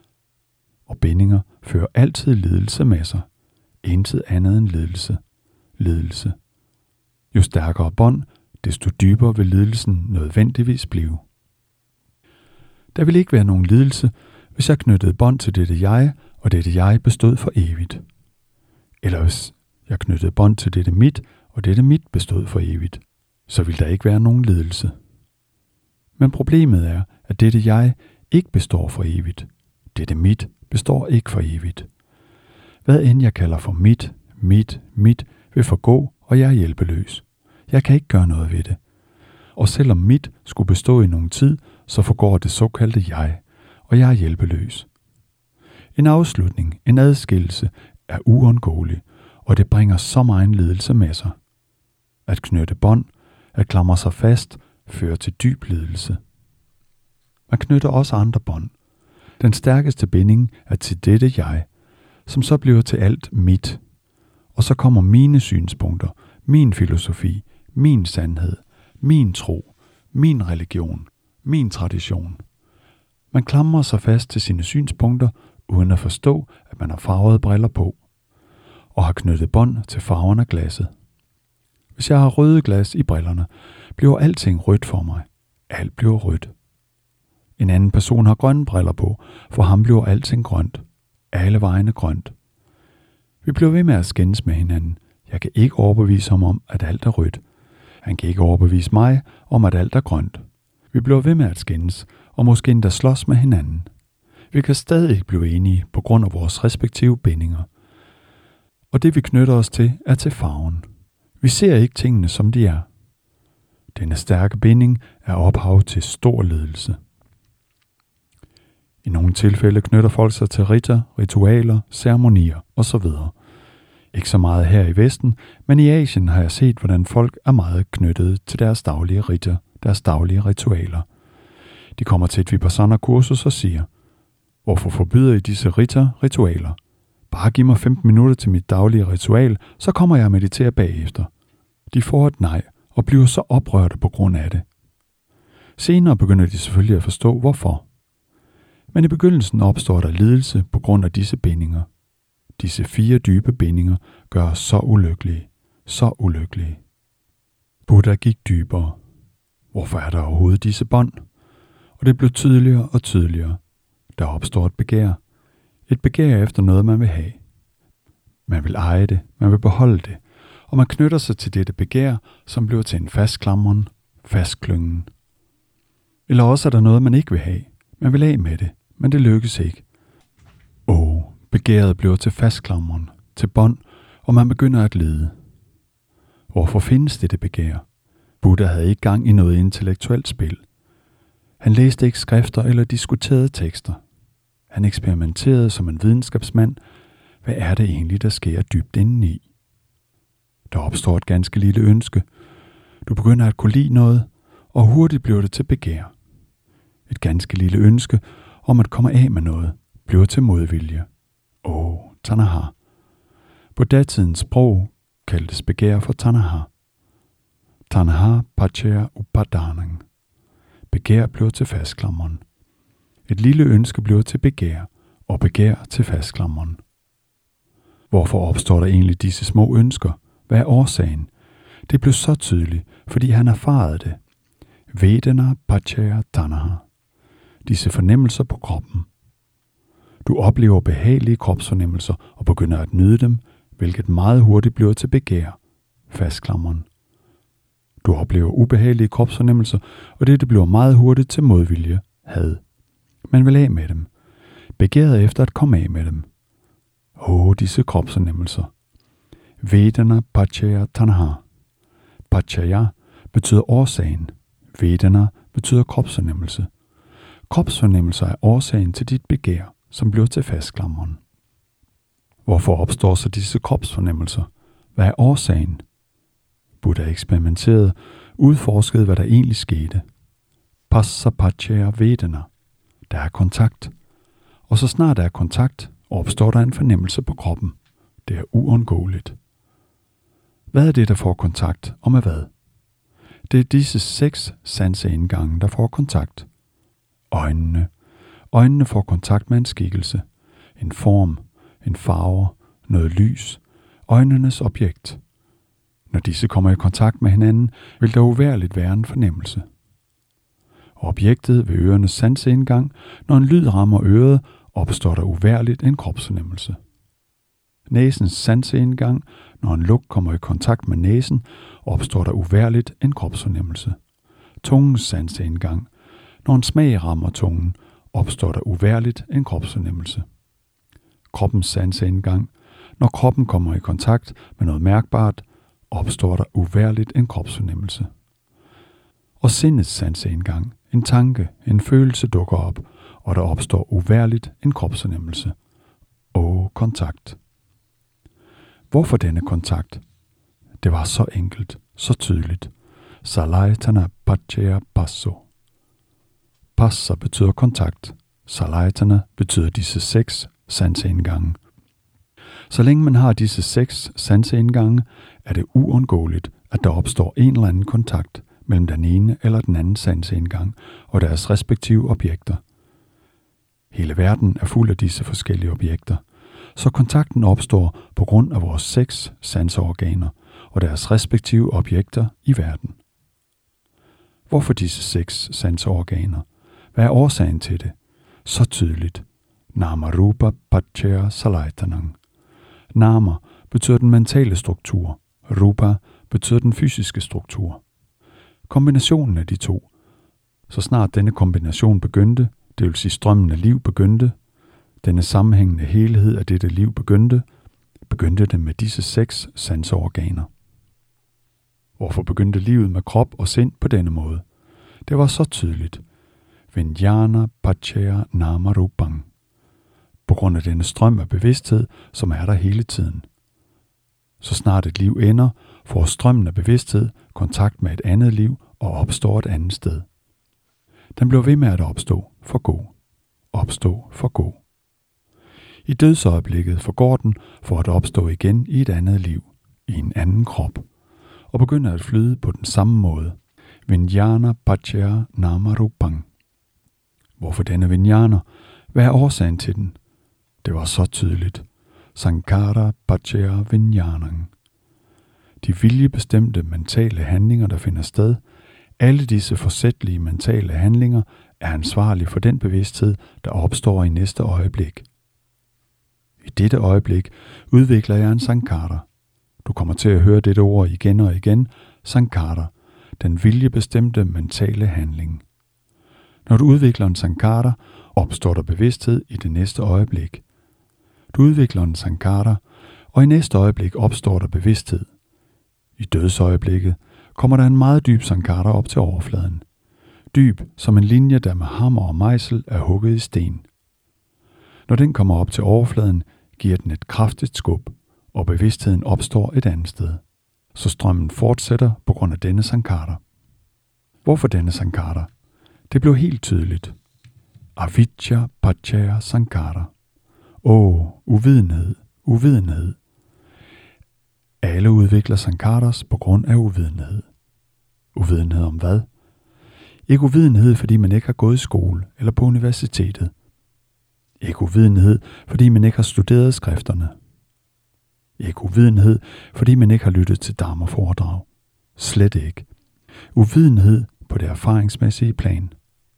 Og bindinger fører altid lidelse med sig. Intet andet end lidelse. Lidelse. Jo stærkere bånd, desto dybere vil lidelsen nødvendigvis blive. Der vil ikke være nogen lidelse, hvis jeg knyttede bånd til dette jeg, og dette jeg bestod for evigt. Eller hvis jeg knyttede bånd til dette mit, og dette mit bestod for evigt, så vil der ikke være nogen lidelse. Men problemet er, at dette jeg ikke består for evigt. Dette mit består ikke for evigt. Hvad end jeg kalder for mit, mit, mit, vil forgå, og jeg er hjælpeløs. Jeg kan ikke gøre noget ved det. Og selvom mit skulle bestå i nogen tid, så forgår det såkaldte jeg, og jeg er hjælpeløs. En afslutning, en adskillelse, er uundgåelig, og det bringer så meget lidelse med sig. At knytte bånd, at klamre sig fast, fører til dyb lidelse. Man knytter også andre bånd. Den stærkeste binding er til dette jeg, som så bliver til alt mit. Og så kommer mine synspunkter, min filosofi, min sandhed, min tro, min religion, min tradition. Man klamrer sig fast til sine synspunkter, uden at forstå, at man har farvede briller på, og har knyttet bånd til farven af glasset. Hvis jeg har røde glas i brillerne, bliver alting rødt for mig. Alt bliver rødt. En anden person har grønne briller på, for ham bliver alting grønt. Alle vejene grønt. Vi bliver ved med at skændes med hinanden. Jeg kan ikke overbevise ham om, at alt er rødt. Han kan ikke overbevise mig om, at alt er grønt. Vi bliver ved med at skændes, og måske endda slås med hinanden. Vi kan stadig ikke blive enige på grund af vores respektive bindinger. Og det vi knytter os til, er til farven. Vi ser ikke tingene, som de er. Denne stærke binding er ophav til stor lidelse. I nogle tilfælde knytter folk sig til riter, ritualer, ceremonier osv. Ikke så meget her i Vesten, men i Asien har jeg set, hvordan folk er meget knyttet til deres daglige riter, deres daglige ritualer. De kommer til et Vipassana-kursus og siger, hvorfor forbyder I disse riter, ritualer? Bare giv mig femten minutter til mit daglige ritual, så kommer jeg at meditere bagefter. De får et nej og bliver så oprørte på grund af det. Senere begynder de selvfølgelig at forstå, hvorfor. Men i begyndelsen opstår der lidelse på grund af disse bindinger. Disse fire dybe bindinger gør os så ulykkelige, så ulykkelige. Buddha gik dybere. Hvorfor er der overhovedet disse bånd? Og det blev tydeligere og tydeligere. Der opstår et begær. Et begær efter noget, man vil have. Man vil eje det, man vil beholde det, og man knytter sig til dette begær, som bliver til en fastklamren, fastklyngen. Eller også er der noget, man ikke vil have. Man vil af med det, men det lykkes ikke. Åh, begæret bliver til fastklamren, til bånd, og man begynder at lide. Hvorfor findes dette begær? Buddha havde ikke gang i noget intellektuelt spil. Han læste ikke skrifter eller diskuterede tekster. Han eksperimenterede som en videnskabsmand. Hvad er det egentlig, der sker dybt indeni? Der opstår et ganske lille ønske. Du begynder at kunne lide noget, og hurtigt bliver det til begær. Et ganske lille ønske om at komme af med noget bliver til modvilje. Åh, tanaha. På datidens sprog kaldtes begær for tanaha. Tanaha pachaya upadanang. Begær bliver til fastklamren. Et lille ønske bliver til begær, og begær til fastklamren. Hvorfor opstår der egentlig disse små ønsker? Hvad er årsagen? Det blev så tydeligt, fordi han erfarede det. Vedana pachaya tanaha. Disse fornemmelser på kroppen. Du oplever behagelige kropsfornemmelser og begynder at nyde dem, hvilket meget hurtigt bliver til begær, fastklamren. Du oplever ubehagelige kropsfornemmelser, og det bliver meget hurtigt til modvilje, had. Man vil af med dem. Begæret efter at komme af med dem. Åh, disse kropsfornemmelser. Vedana pachaya tanaha. Pachaya betyder årsagen. Vedana betyder kropsfornemmelse. Kropsfornemmelser er årsagen til dit begær, som bliver til fastklamren. Hvorfor opstår så disse kropsfornemmelser? Hvad er årsagen? Buddha eksperimenterede, udforskede, hvad der egentlig skete. Passa pachaya vedana. Der er kontakt. Og så snart der er kontakt, opstår der en fornemmelse på kroppen. Det er uundgåeligt. Hvad er det, der får kontakt, og med hvad? Det er disse seks sanseindgange, der får kontakt. Øjnene. Øjnene får kontakt med en skikkelse, en form, en farve, noget lys, øjnenes objekt. Når disse kommer i kontakt med hinanden, vil der uværligt være en fornemmelse. Objektet ved ørenes sanseindgang, når en lyd rammer øret, opstår der uværligt en kropsfornemmelse. Næsens sanseindgang, når en lugt kommer i kontakt med næsen, opstår der uværligt en kropsfornemmelse. Tungens sanseindgang, når en smag rammer tungen, opstår der uværligt en kropsfornemmelse. Kroppens sanseindgang, når kroppen kommer i kontakt med noget mærkbart, opstår der uværligt en kropsfornemmelse. Og sindets sanseindgang, en tanke, en følelse dukker op, og der opstår uværligt en kropsfornemmelse. Åh, kontakt. Hvorfor denne kontakt? Det var så enkelt, så tydeligt. Salayatana pachaya passo. Passa betyder kontakt. Salayatana betyder disse seks sanseindgange. Så længe man har disse seks sanseindgange, er det uundgåeligt, at der opstår en eller anden kontakt mellem den ene eller den anden sanseindgang og deres respektive objekter. Hele verden er fuld af disse forskellige objekter, så kontakten opstår på grund af vores seks sanseorganer og deres respektive objekter i verden. Hvorfor disse seks sanseorganer? Hvad er årsagen til det? Så tydeligt. Nama rupa paccaya salaitanang. Nama betyder den mentale struktur. Rupa betyder den fysiske struktur. Kombinationen af de to. Så snart denne kombination begyndte, det vil sige strømmen af liv begyndte, denne sammenhængende helhed af dette liv begyndte, begyndte det med disse seks sanseorganer. Hvorfor begyndte livet med krop og sind på denne måde? Det var så tydeligt. Vijnana paccaya nama rupang. På grund af denne strøm af bevidsthed, som er der hele tiden. Så snart et liv ender, får strømmen af bevidsthed kontakt med et andet liv og opstår et andet sted. Den blev ved med at opstå for god. Opstå for god. I dødsøjeblikket forgår den for at opstå igen i et andet liv, i en anden krop, og begynder at flyde på den samme måde. Vijnana paccaya nama rupang. Hvorfor denne vijnana? Hvad er årsagen til den? Det var så tydeligt. Sankhara paccaya vijnanang. De viljebestemte mentale handlinger, der finder sted, alle disse forsætlige mentale handlinger, er ansvarlige for den bevidsthed, der opstår i næste øjeblik. I dette øjeblik udvikler jeg en sankhara. Du kommer til at høre dette ord igen og igen. Sankhara, den viljebestemte mentale handling. Når du udvikler en sankhara, opstår der bevidsthed i det næste øjeblik. Du udvikler en sankhara, og i næste øjeblik opstår der bevidsthed. I dødsøjeblikket kommer der en meget dyb sankhara op til overfladen. Dyb som en linje, der med hammer og mejsel er hugget i sten. Når den kommer op til overfladen, giver den et kraftigt skub, og bevidstheden opstår et andet sted. Så strømmen fortsætter på grund af denne sankhara. Hvorfor denne sankhara? Det blev helt tydeligt. Avijja paccaya sankhara. Åh, uvidenhed, uvidenhed. Alle udvikler sankharas på grund af uvidenhed. Uvidenhed om hvad? Ikke uvidenhed, fordi man ikke har gået i skole eller på universitetet. Ikke uvidenhed, fordi man ikke har studeret skrifterne. Ikke uvidenhed, fordi man ikke har lyttet til dharma-foredrag. Slet ikke. Uvidenhed på det erfaringsmæssige plan.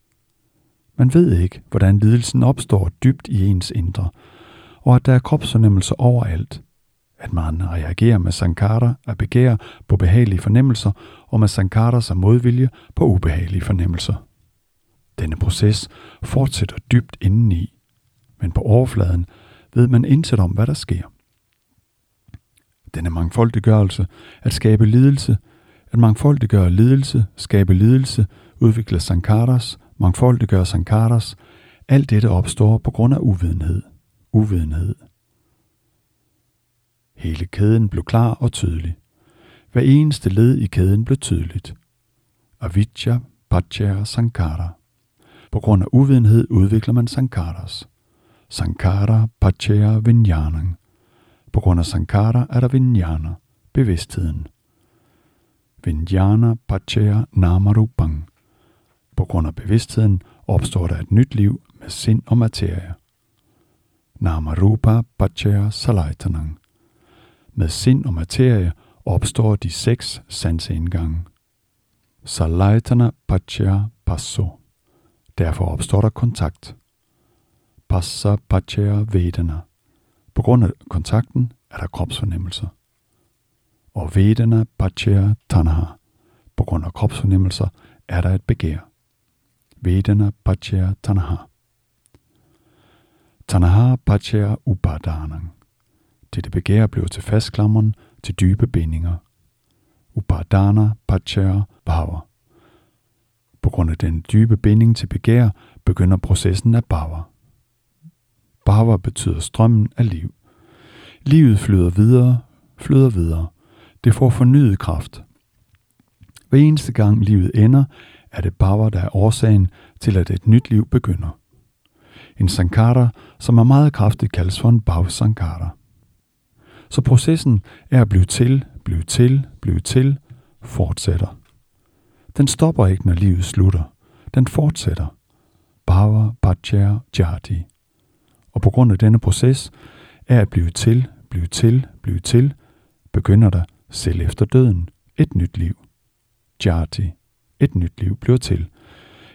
Man ved ikke, hvordan lidelsen opstår dybt i ens indre, og at der er kropsfornemmelser overalt. At man reagerer med sankhara af begær på behagelige fornemmelser, og med sankharas af modvilje på ubehagelige fornemmelser. Denne proces fortsætter dybt indeni, men på overfladen ved man intet om, hvad der sker. Denne mangfoldiggørelse, at skabe lidelse, at mangfoldiggøre lidelse, skabe lidelse, udvikle sankharas, mangfoldiggøre sankharas, alt dette opstår på grund af uvidenhed. Uvidenhed. Hele kæden blev klar og tydelig. Hver eneste led i kæden blev tydeligt. Avijja paccaya sankhara. På grund af uvidenhed udvikler man sankharas. Sankhara paccaya vijnanang. På grund af sankhara er der vijnana, bevidstheden. Vijnana paccaya nama rupang. På grund af bevidstheden opstår der et nyt liv med sind og materie. Nama rupa paccaya salaitanang. Med sind og materie opstår de seks sanseindgange. Salaitana paccaya passo. Derfor opstår der kontakt. Passa paccaya vedana. På grund af kontakten er der kropsfornemmelser. Og vedana paccaya tanha. På grund af kropsfornemmelser er der et begær. Vedana paccaya tanha. Tanha paccaya upadanang. Dette begær blev til fastklammeren til dybe bindinger. Upadana paccaya bhava. På grund af den dybe binding til begær begynder processen af bhava. Bhava betyder strømmen af liv. Livet flyder videre, flyder videre. Det får fornyet kraft. Hver eneste gang livet ender, er det bhava, der er årsagen til, at et nyt liv begynder. En sankhara, som er meget kraftigt, kaldes for en bhava-sankhara. Så processen er at blive til, blive til, blive til, fortsætter. Den stopper ikke, når livet slutter. Den fortsætter. Bhava paccaya jati. Og på grund af denne proces er at blive til, blive til, blive til, begynder der selv efter døden et nyt liv. Jati. Et nyt liv bliver til.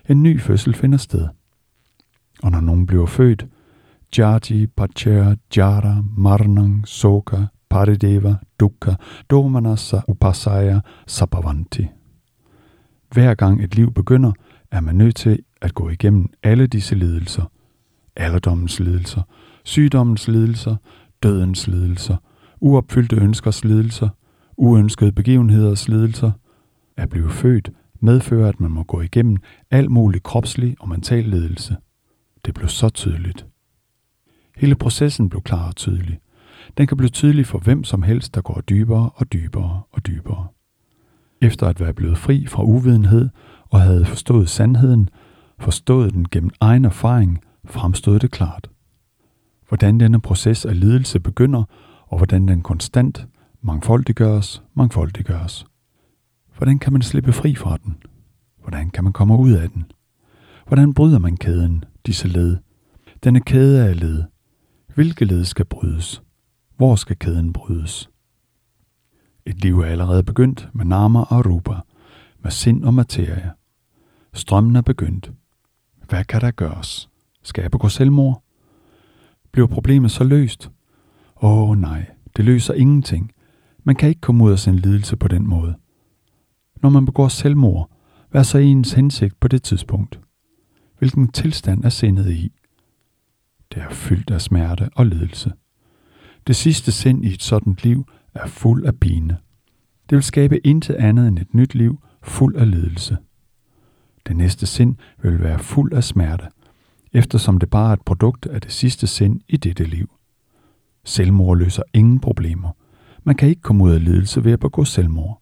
En ny fødsel finder sted. Og når nogen bliver født, Jati, Pachera, Jara, Marnang, Soka, Parideva, Dukkha, Domanassa, Upasaya, Sapavanti. Hver gang et liv begynder, er man nødt til at gå igennem alle disse lidelser. Alderdommens lidelser, sygdommens lidelser, dødens lidelser, uopfyldte ønskers lidelser, uønskede begivenheders lidelser. At blive født medfører, at man må gå igennem al mulig kropslig og mental lidelse. Det blev så tydeligt. Hele processen blev klar og tydelig. Den kan blive tydelig for hvem som helst, der går dybere og dybere og dybere. Efter at være blevet fri fra uvidenhed og havde forstået sandheden, forstået den gennem egen erfaring, fremstod det klart. Hvordan denne proces af lidelse begynder, og hvordan den konstant mangfoldiggøres, mangfoldiggøres. Hvordan kan man slippe fri fra den? Hvordan kan man komme ud af den? Hvordan bryder man kæden, disse led? Denne kæde af led. Hvilke led skal brydes? Hvor skal kæden brydes? Et liv er allerede begyndt med nama og rupa, med sind og materie. Strømmen er begyndt. Hvad kan der gøres? Skal jeg begå selvmord? Bliver problemet så løst? Åh oh, nej, det løser ingenting. Man kan ikke komme ud af sin lidelse på den måde. Når man begår selvmord, hvad er så ens hensigt på det tidspunkt? Hvilken tilstand er sindet i? Det er fyldt af smerte og lidelse. Det sidste sind i et sådant liv er fuld af pine. Det vil skabe intet andet end et nyt liv fuld af lidelse. Det næste sind vil være fuld af smerte, eftersom det bare er et produkt af det sidste sind i dette liv. Selvmord løser ingen problemer. Man kan ikke komme ud af lidelse ved at begå selvmord.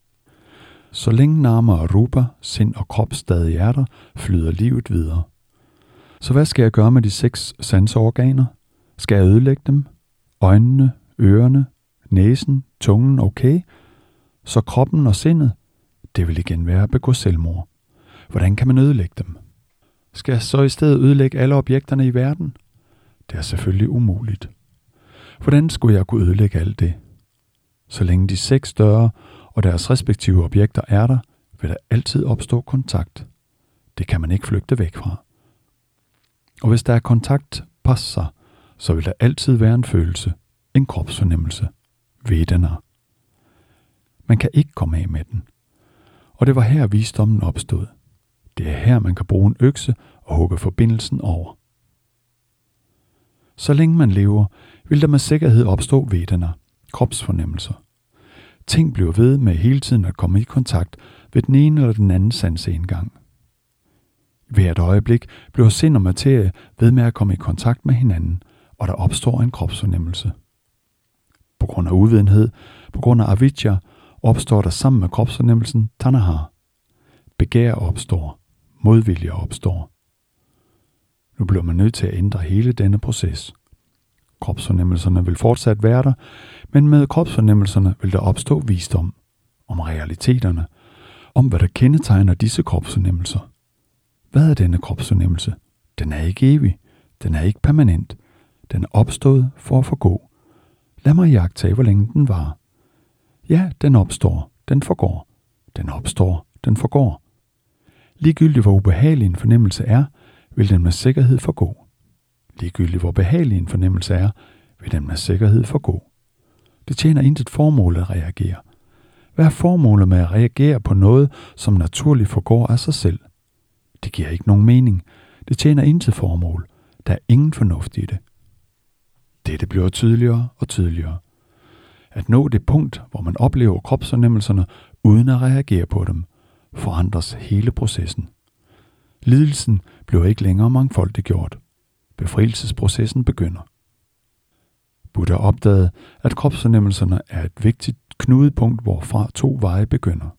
Så længe nama og rupa, sind og krop stadig er der, flyder livet videre. Så hvad skal jeg gøre med de seks sanseorganer? Skal jeg ødelægge dem? Øjnene, ørerne, næsen, tungen, okay? Så kroppen og sindet, det vil igen være at begå selvmord. Hvordan kan man ødelægge dem? Skal jeg så i stedet ødelægge alle objekterne i verden? Det er selvfølgelig umuligt. Hvordan skulle jeg kunne ødelægge alt det? Så længe de seks døre og deres respektive objekter er der, vil der altid opstå kontakt. Det kan man ikke flygte væk fra. Og hvis der er kontakt, passer, så vil der altid være en følelse, en kropsfornemmelse, vedana. Man kan ikke komme af med den. Og det var her visdommen opstod. Det er her, man kan bruge en økse og hugge forbindelsen over. Så længe man lever, vil der med sikkerhed opstå vedana, kropsfornemmelser. Ting bliver ved med hele tiden at komme i kontakt ved den ene eller den anden sanseindgang. Hvert øjeblik bliver sind og materie ved med at komme i kontakt med hinanden, og der opstår en kropsfornemmelse. På grund af uvidenhed, på grund af avidya, opstår der sammen med kropsfornemmelsen tanaha. Begær opstår, modvilje opstår. Nu bliver man nødt til at ændre hele denne proces. Kropsfornemmelserne vil fortsat være der, men med kropsfornemmelserne vil der opstå visdom om realiteterne, om hvad der kendetegner disse kropsfornemmelser. Hvad er denne kropsfornemmelse? Den er ikke evig, den er ikke permanent, den er opstået for at forgå. Lad mig iagttage, hvor længe den var. Ja, den opstår, den forgår, den opstår, den forgår. Ligegyldigt hvor ubehagelig en fornemmelse er, vil den med sikkerhed forgå. Ligegyldigt hvor behagelig en fornemmelse er, vil den med sikkerhed forgå. Det tjener intet formål at reagere. Hvad er formålet med at reagere på noget, som naturligt forgår af sig selv? Det giver ikke nogen mening. Det tjener intet formål. Der er ingen fornuft i det. Dette bliver tydeligere og tydeligere. At nå det punkt, hvor man oplever kropsfornemmelserne uden at reagere på dem, forandres hele processen. Lidelsen bliver ikke længere mangfoldiggjort. Befrielsesprocessen begynder. Buddha opdagede, at kropsfornemmelserne er et vigtigt knudepunkt, hvorfra to veje begynder.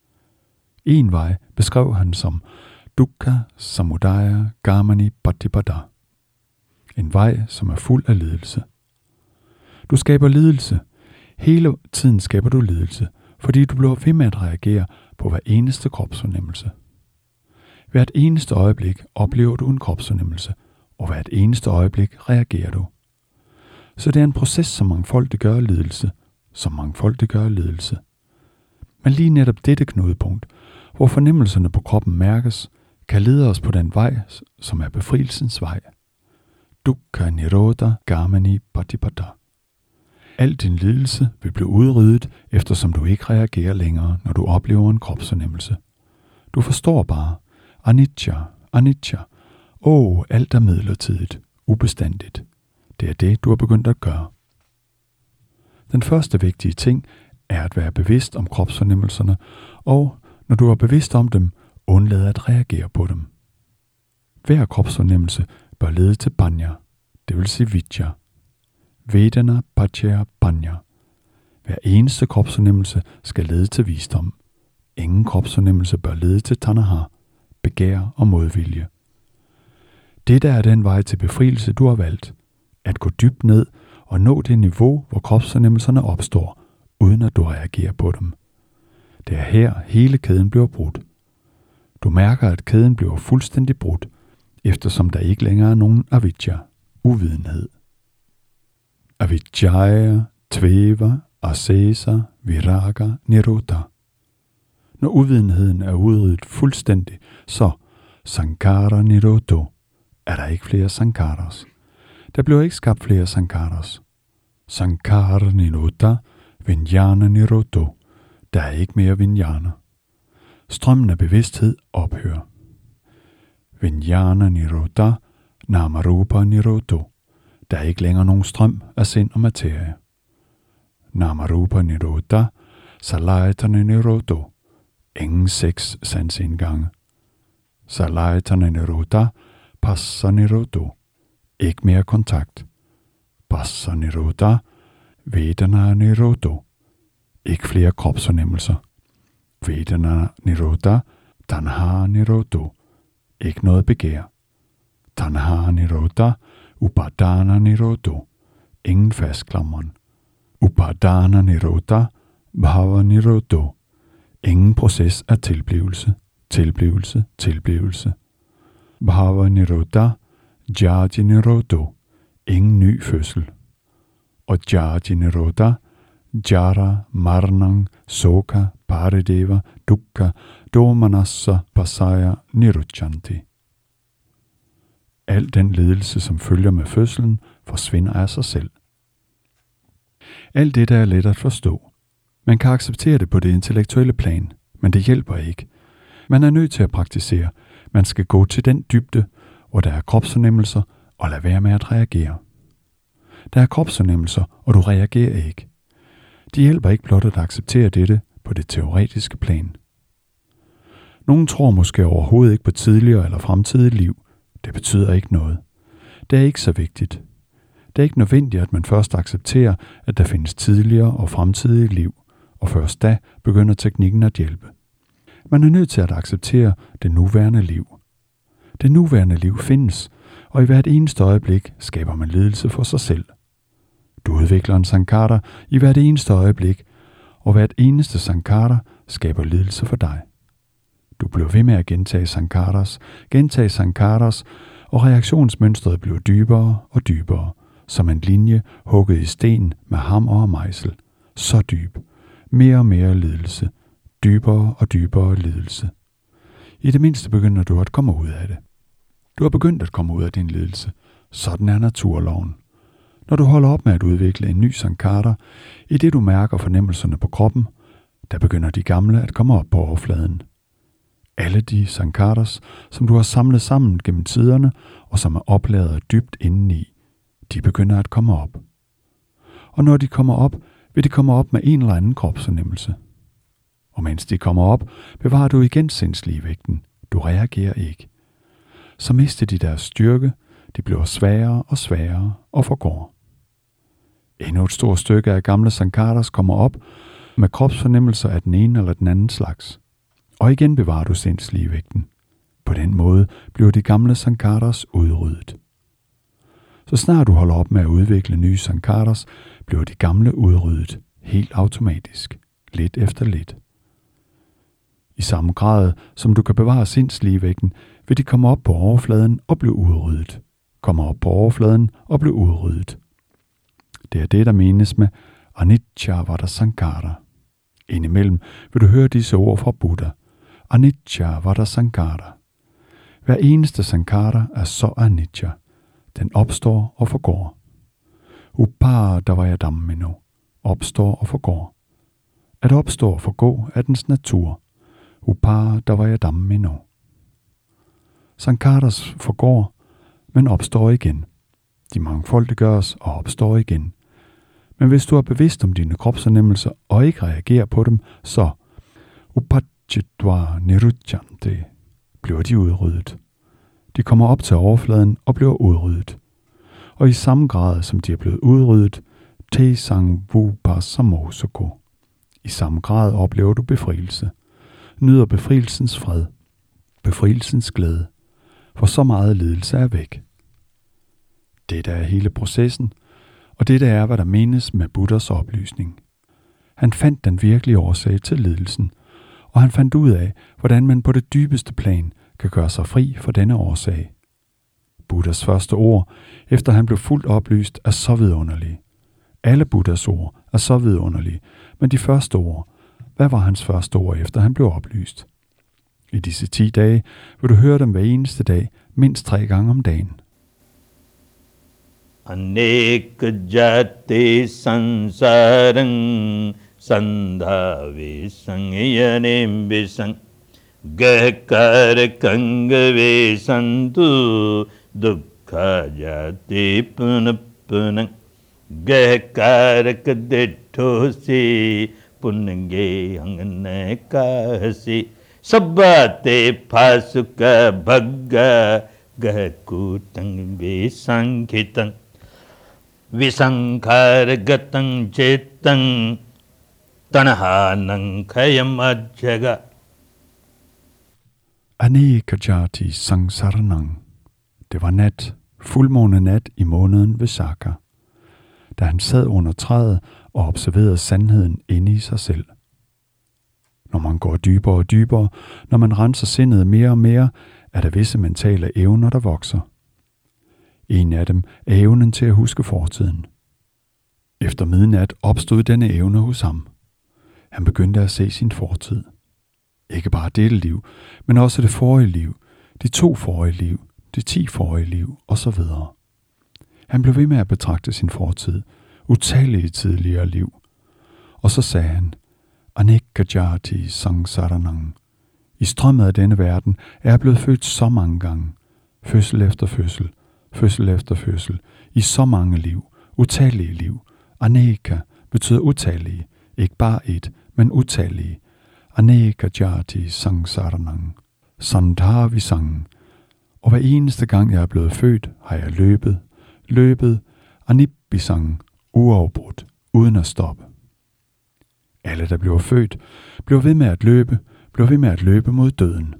En vej beskrev han som dukkha samudaya gamani patipada. En vej, som er fuld af lidelse. Du skaber lidelse. Hele tiden skaber du lidelse, fordi du bliver ved med at reagere på hver eneste kropsfornemmelse. Hvert eneste øjeblik oplever du en kropsfornemmelse, og hvert eneste øjeblik reagerer du. Så det er en proces, som mangfoldiggør lidelse, som mangfoldiggør lidelse. Men lige netop dette knudepunkt, hvor fornemmelserne på kroppen mærkes, kan lede os på den vej, som er befrielsens vej. Dukkha nirodha gamani patipada. Al din lidelse vil blive udryddet, eftersom du ikke reagerer længere, når du oplever en kropsfornemmelse. Du forstår bare, anicca, anicca. Åh, alt er midlertidigt, ubestandigt. Det er det, du har begyndt at gøre. Den første vigtige ting er at være bevidst om kropsfornemmelserne, og når du er bevidst om dem, undlade at reagere på dem. Hver kropsfornemmelse bør lede til panya, det vil sige vidya. Vedana pachaya panya. Hver eneste kropsfornemmelse skal lede til visdom. Ingen kropsfornemmelse bør lede til tanaha, begær og modvilje. Dette er den vej til befrielse, du har valgt. At gå dybt ned og nå det niveau, hvor kropsfornemmelserne opstår, uden at du reagerer på dem. Det er her, hele kæden bliver brudt. Du mærker, at kæden bliver fuldstændig brudt, eftersom der ikke længere er nogen avidya, uvidenhed. Avidyaya, tveva, asesa, viraga, nirodha. Når uvidenheden er udryddet fuldstændig, så sankara nirodho, er der ikke flere sankaras. Der bliver ikke skabt flere sankaras. Sankara nirodha, vijnana nirodho. Der er ikke mere vijnana. Strømmen af bevidsthed ophører. Vijnana nirodha, namarupa nirodho. Der er ikke længere nogen strøm af sind og materie. Namarupa nirodha, salayatana nirodho. Ingen seks sanseindgange. Salayatana nirodha, passa nirodho. Ikke mere kontakt. Passa nirodha, vedana nirodho. Ikke flere kropsfornemmelser. Vedana nirodha, tanha nirodho. Ikke noget begær. Tanha nirodha, upadana nirodho. Ingen fastklamren. Upadana nirodha, bhava nirodho. Ingen proces af tilblivelse, tilblivelse, tilblivelse. Bhava nirodha, jati nirodho. Ingen ny fødsel. Og jati nirodha, jara, marnang, soka, parideva, dukkha, domanassa, pasaya, niruchanti. Al den lidelse, som følger med fødslen, forsvinder af sig selv. Alt det, der er let at forstå. Man kan acceptere det på det intellektuelle plan, men det hjælper ikke. Man er nødt til at praktisere. Man skal gå til den dybde, hvor der er kropsfornemmelser, og lade være med at reagere. Der er kropsfornemmelser, og du reagerer ikke. Det hjælper ikke blot at acceptere dette på det teoretiske plan. Nogen tror måske overhovedet ikke på tidligere eller fremtidige liv. Det betyder ikke noget. Det er ikke så vigtigt. Det er ikke nødvendigt, at man først accepterer, at der findes tidligere og fremtidige liv, og først da begynder teknikken at hjælpe. Man er nødt til at acceptere det nuværende liv. Det nuværende liv findes, og i hvert eneste øjeblik skaber man lidelse for sig selv. Du udvikler en sankara i hvert eneste øjeblik, og hvert eneste sankara skaber lidelse for dig. Du bliver ved med at gentage sankaras, gentage sankaras, og reaktionsmønstret bliver dybere og dybere, som en linje hugget i sten med hammer og mejsel. Så dyb. Mere og mere lidelse. Dybere og dybere lidelse. I det mindste begynder du at komme ud af det. Du har begyndt at komme ud af din lidelse. Sådan er naturloven. Når du holder op med at udvikle en ny sankara, i det du mærker fornemmelserne på kroppen, der begynder de gamle at komme op på overfladen. Alle de sankaras, som du har samlet sammen gennem tiderne, og som er opladet dybt indeni, de begynder at komme op. Og når de kommer op, vil de komme op med en eller anden kropsfornemmelse. Og mens de kommer op, bevarer du igen sindsligevægten. Du reagerer ikke. Så mister de deres styrke, de bliver sværere og sværere og forgår. Endnu et stort stykke af gamle sankaras kommer op med kropsfornemmelser af den ene eller den anden slags. Og igen bevarer du sindsligevægten. På den måde bliver de gamle sankaras udryddet. Så snart du holder op med at udvikle nye sankaras, bliver de gamle udryddet helt automatisk, lidt efter lidt. I samme grad, som du kan bevare sindsligevægten, vil de komme op på overfladen og blive udryddet. Kommer op på overfladen og blive udryddet. Det er det, der menes med anicca-vada sankara. Indimellem vil du høre disse ord fra Buddha. Anicca-vada sankara. Hver eneste sankhara er så anicca. Den opstår og forgår. Upadavaya-dhammino opstår og forgår. At opstå og forgå er dens natur. Upadavaya-dhammino. Sankharas forgår, men opstår igen. De mangfoldiggøres og opstår igen. Men hvis du er bevidst om dine kropsfornemmelser og ikke reagerer på dem, så upachitva niruchyante bliver de udryddet. De kommer op til overfladen og bliver udryddet. Og i samme grad som de er blevet udryddet, te sang vupasamosoko. I samme grad oplever du befrielse. Nyder befrielsens fred. Befrielsens glæde. For så meget lidelse er væk. Dette er hele processen, og dette er, hvad der menes med Buddhas oplysning. Han fandt den virkelige årsag til lidelsen, og han fandt ud af, hvordan man på det dybeste plan kan gøre sig fri for denne årsag. Buddhas første ord, efter han blev fuldt oplyst, er så vidunderlige. Alle Buddhas ord er så vidunderlige, men de første ord, hvad var hans første ord, efter han blev oplyst? I disse ti dage vil du høre dem hver eneste dag, mindst tre gange om dagen. Anek jate sansarang sandhave sangyanem besang gahkar kangave santu dukkha jate punapunang gahkar kadetto se punange hangana kahase sabbate phasuka bhagga gahkutang vesankitang visankargatang chetang tanahanang khayam ajjaga. Aneka jati sangsaranang. Det var nat, fuldmåne nat i måneden Visakha, da han sad under træet og observerede sandheden inde i sig selv. Når man går dybere og dybere, når man renser sindet mere og mere, er der visse mentale evner, der vokser. En af dem er evnen til at huske fortiden. Efter midnat opstod denne evne hos ham. Han begyndte at se sin fortid. Ikke bare dette liv, men også det forrige liv, de to forrige liv, de ti forrige liv osv. Han blev ved med at betragte sin fortid, utallige tidligere liv. Og så sagde han, Aneka jati sangsaranang. I strømmet af denne verden er jeg blevet født så mange gange. Fødsel efter fødsel, fødsel efter fødsel, i så mange liv, utallige liv. Aneka betyder utallige, ikke bare et, men utallige. Aneka jati sangsaranang. Sandhavi sang. Og hver eneste gang jeg er blevet født, har jeg løbet, løbet, anibisang, uafbrudt, uden at stoppe. Alle, der bliver født, bliver ved med at løbe, bliver ved med at løbe mod døden.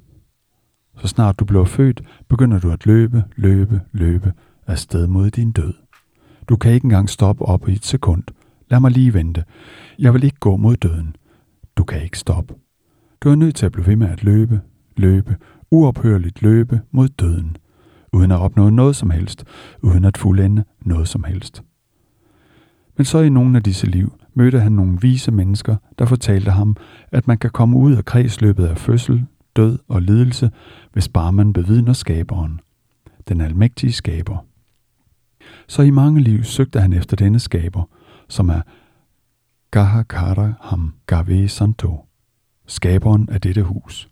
Så snart du bliver født, begynder du at løbe, løbe, løbe afsted mod din død. Du kan ikke engang stoppe op i et sekund. Lad mig lige vente. Jeg vil ikke gå mod døden. Du kan ikke stoppe. Du er nødt til at blive ved med at løbe, løbe, uophørligt løbe mod døden, uden at opnå noget som helst, uden at fuldende noget som helst. Men så i nogle af disse liv mødte han nogle vise mennesker, der fortalte ham, at man kan komme ud af kredsløbet af fødsel, død og lidelse, hvis bare man bevidner skaberen, den almægtige skaber. Så i mange liv søgte han efter denne skaber, som er Gahakara ham Gave Santo, skaberen af dette hus.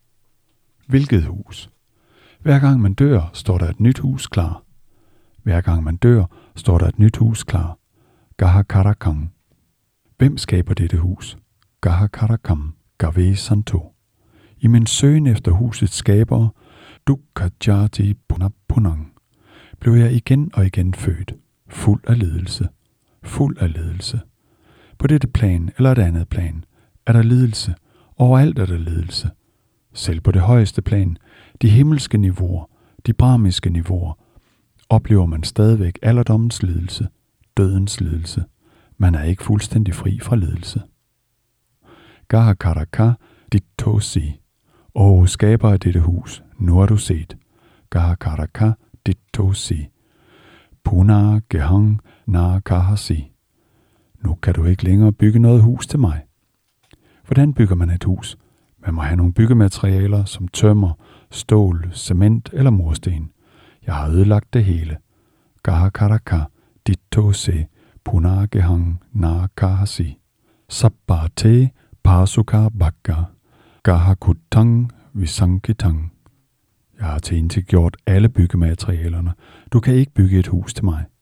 Hvilket hus? Hver gang man dør, står der et nyt hus klar. Hver gang man dør, står der et nyt hus klar. Gahakarakam. Hvem skaber dette hus? Gahakarakam Gave Santo. I min søgen efter husets skabere, Dukkha Jati Punapunang, blev jeg igen og igen født, fuld af lidelse, fuld af lidelse. På dette plan eller et andet plan er der lidelse, overalt er der lidelse. Selv på det højeste plan, de himmelske niveauer, de brahmiske niveauer, oplever man stadigvæk alderdommens lidelse, dødens lidelse. Man er ikke fuldstændig fri fra lidelse. Gahakaraka dittosi. Åh, skaber af dette hus, nu har du set. Gahakaraka dittosi. Puna gehang na kahasi. Nu kan du ikke længere bygge noget hus til mig. Hvordan bygger man et hus? Man må have nogle byggematerialer som tømmer, stål, cement eller mursten. Jeg har ødelagt det hele. Gahakaraka, ditto se, punagehang nakahasi. Sabbate, pasuka bakka, gahakutang, visankitang. Jeg har tilintetgjort alle byggematerialerne. Du kan ikke bygge et hus til mig.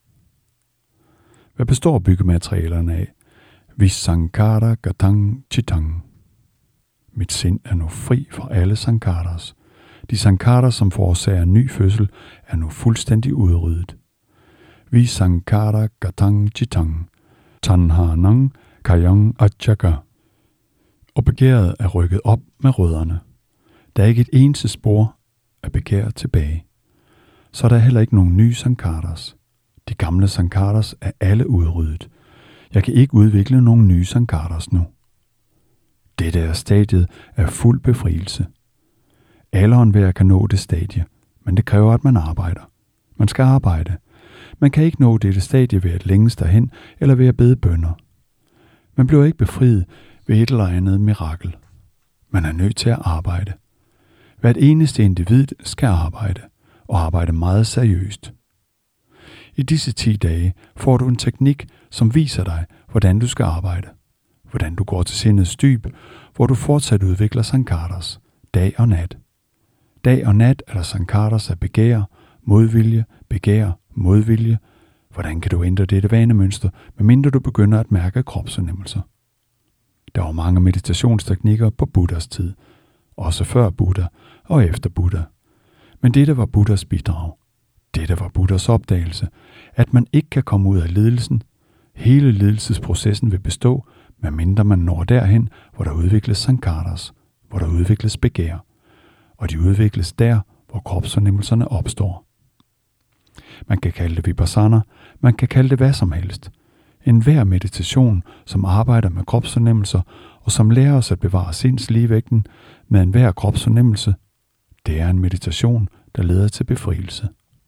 Hvad består byggematerialerne af? Visankara gatang chitang. Mit sind er nu fri fra alle sankaras. De sankaras, som forårsager ny fødsel, er nu fuldstændig udryddet. Visankara gatang chitang. Tanhanang kayang ajaka. Og begæret er rykket op med rødderne. Der er ikke et eneste spor af begær tilbage. Så er der heller ikke nogen nye sankaras. De gamle sankaras er alle udryddet. Jeg kan ikke udvikle nogen nye sankaras nu. Dette er stadiet af fuld befrielse. Alle og enhver kan nå det stadie, men det kræver, at man arbejder. Man skal arbejde. Man kan ikke nå dette stadie ved at længes derhen eller ved at bede bønner. Man bliver ikke befriet ved et eller andet mirakel. Man er nødt til at arbejde. Hvert eneste individ skal arbejde, og arbejde meget seriøst. I disse ti dage får du en teknik, som viser dig, hvordan du skal arbejde. Hvordan du går til sindets dyb, hvor du fortsat udvikler sankaras, dag og nat. Dag og nat er der sankaras af begær, modvilje, begær, modvilje. Hvordan kan du ændre dette vanemønster, medmindre du begynder at mærke kropsfornemmelser? Der var mange meditationsteknikker på Buddhas tid, også før Buddha og efter Buddha. Men dette var Buddhas bidrag. Dette var Buddhas opdagelse, at man ikke kan komme ud af lidelsen. Hele lidelsesprocessen vil bestå, medmindre man når derhen, hvor der udvikles sankaras, hvor der udvikles begær, og de udvikles der, hvor kropsfornemmelserne opstår. Man kan kalde det vipassana, man kan kalde det hvad som helst. En hver meditation, som arbejder med kropsfornemmelser, og som lærer os at bevare sindsligevægten med en hver kropsfornemmelse, det er en meditation, der leder til befrielse.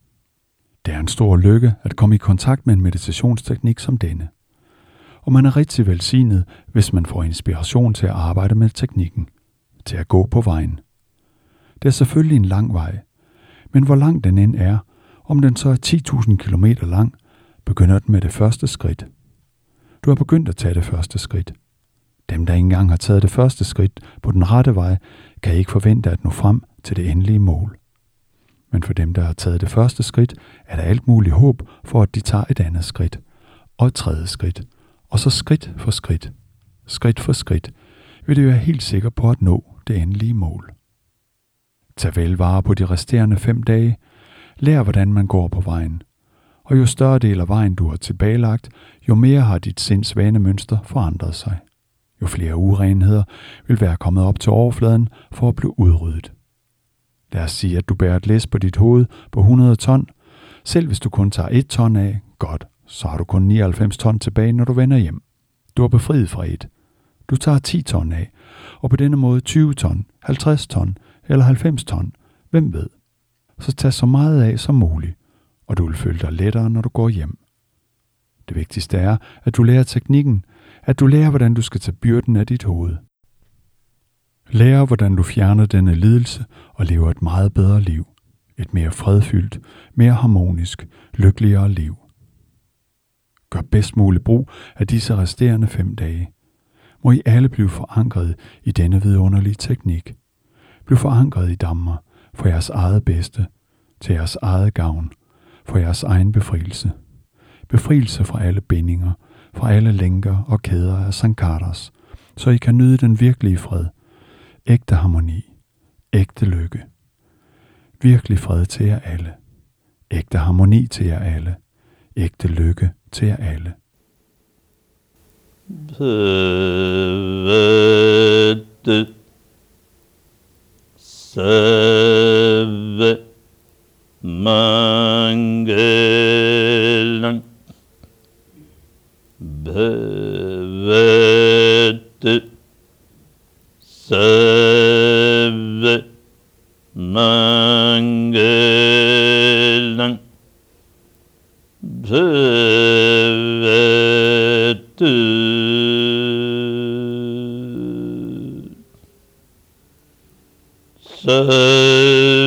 Det er en stor lykke at komme i kontakt med en meditationsteknik som denne. Og man er rigtig velsignet, hvis man får inspiration til at arbejde med teknikken, til at gå på vejen. Det er selvfølgelig en lang vej, men hvor lang den end er, om den så er ti tusind kilometer lang, begynder den med det første skridt. Du har begyndt at tage det første skridt. Dem, der ikke engang har taget det første skridt på den rette vej, kan ikke forvente at nå frem til det endelige mål. Men for dem, der har taget det første skridt, er der alt muligt håb for, at de tager et andet skridt, og et tredje skridt, og så skridt for skridt, skridt for skridt, vil det være helt sikker på at nå det endelige mål. Tag vel vare på de resterende fem dage, lær hvordan man går på vejen, og jo større del af vejen du har tilbagelagt, jo mere har dit sinds vanemønster forandret sig. Jo flere urenheder vil være kommet op til overfladen for at blive udryddet. Lad os sige, at du bærer et læs på dit hoved på hundrede ton. Selv hvis du kun tager et ton af, godt, så har du kun nioghalvfems ton tilbage, når du vender hjem. Du er befriet fra et. Du tager ti ton af, og på denne måde tyve ton, halvtreds ton eller halvfems ton. Hvem ved? Så tag så meget af som muligt, og du vil føle dig lettere, når du går hjem. Det vigtigste er, at du lærer teknikken, at du lærer, hvordan du skal tage byrden af dit hoved. Lærer, hvordan du fjerner denne lidelse og lever et meget bedre liv. Et mere fredfyldt, mere harmonisk, lykkeligere liv. Gør bedst muligt brug af disse resterende fem dage. Må I alle blive forankret i denne vidunderlige teknik. Bliv forankret i Dhamma for jeres eget bedste, til jeres eget gavn, for jeres egen befrielse. Befrielse fra alle bindinger, fra alle lænker og kæder af sankaras, så I kan nyde den virkelige fred, ægte harmoni, ægte lykke. Virkelig fred til jer alle. Ægte harmoni til jer alle. Ægte lykke til jer alle. Bhavad Sarva Mangalam Bhavad Sarva Mangalam Bhavad seven.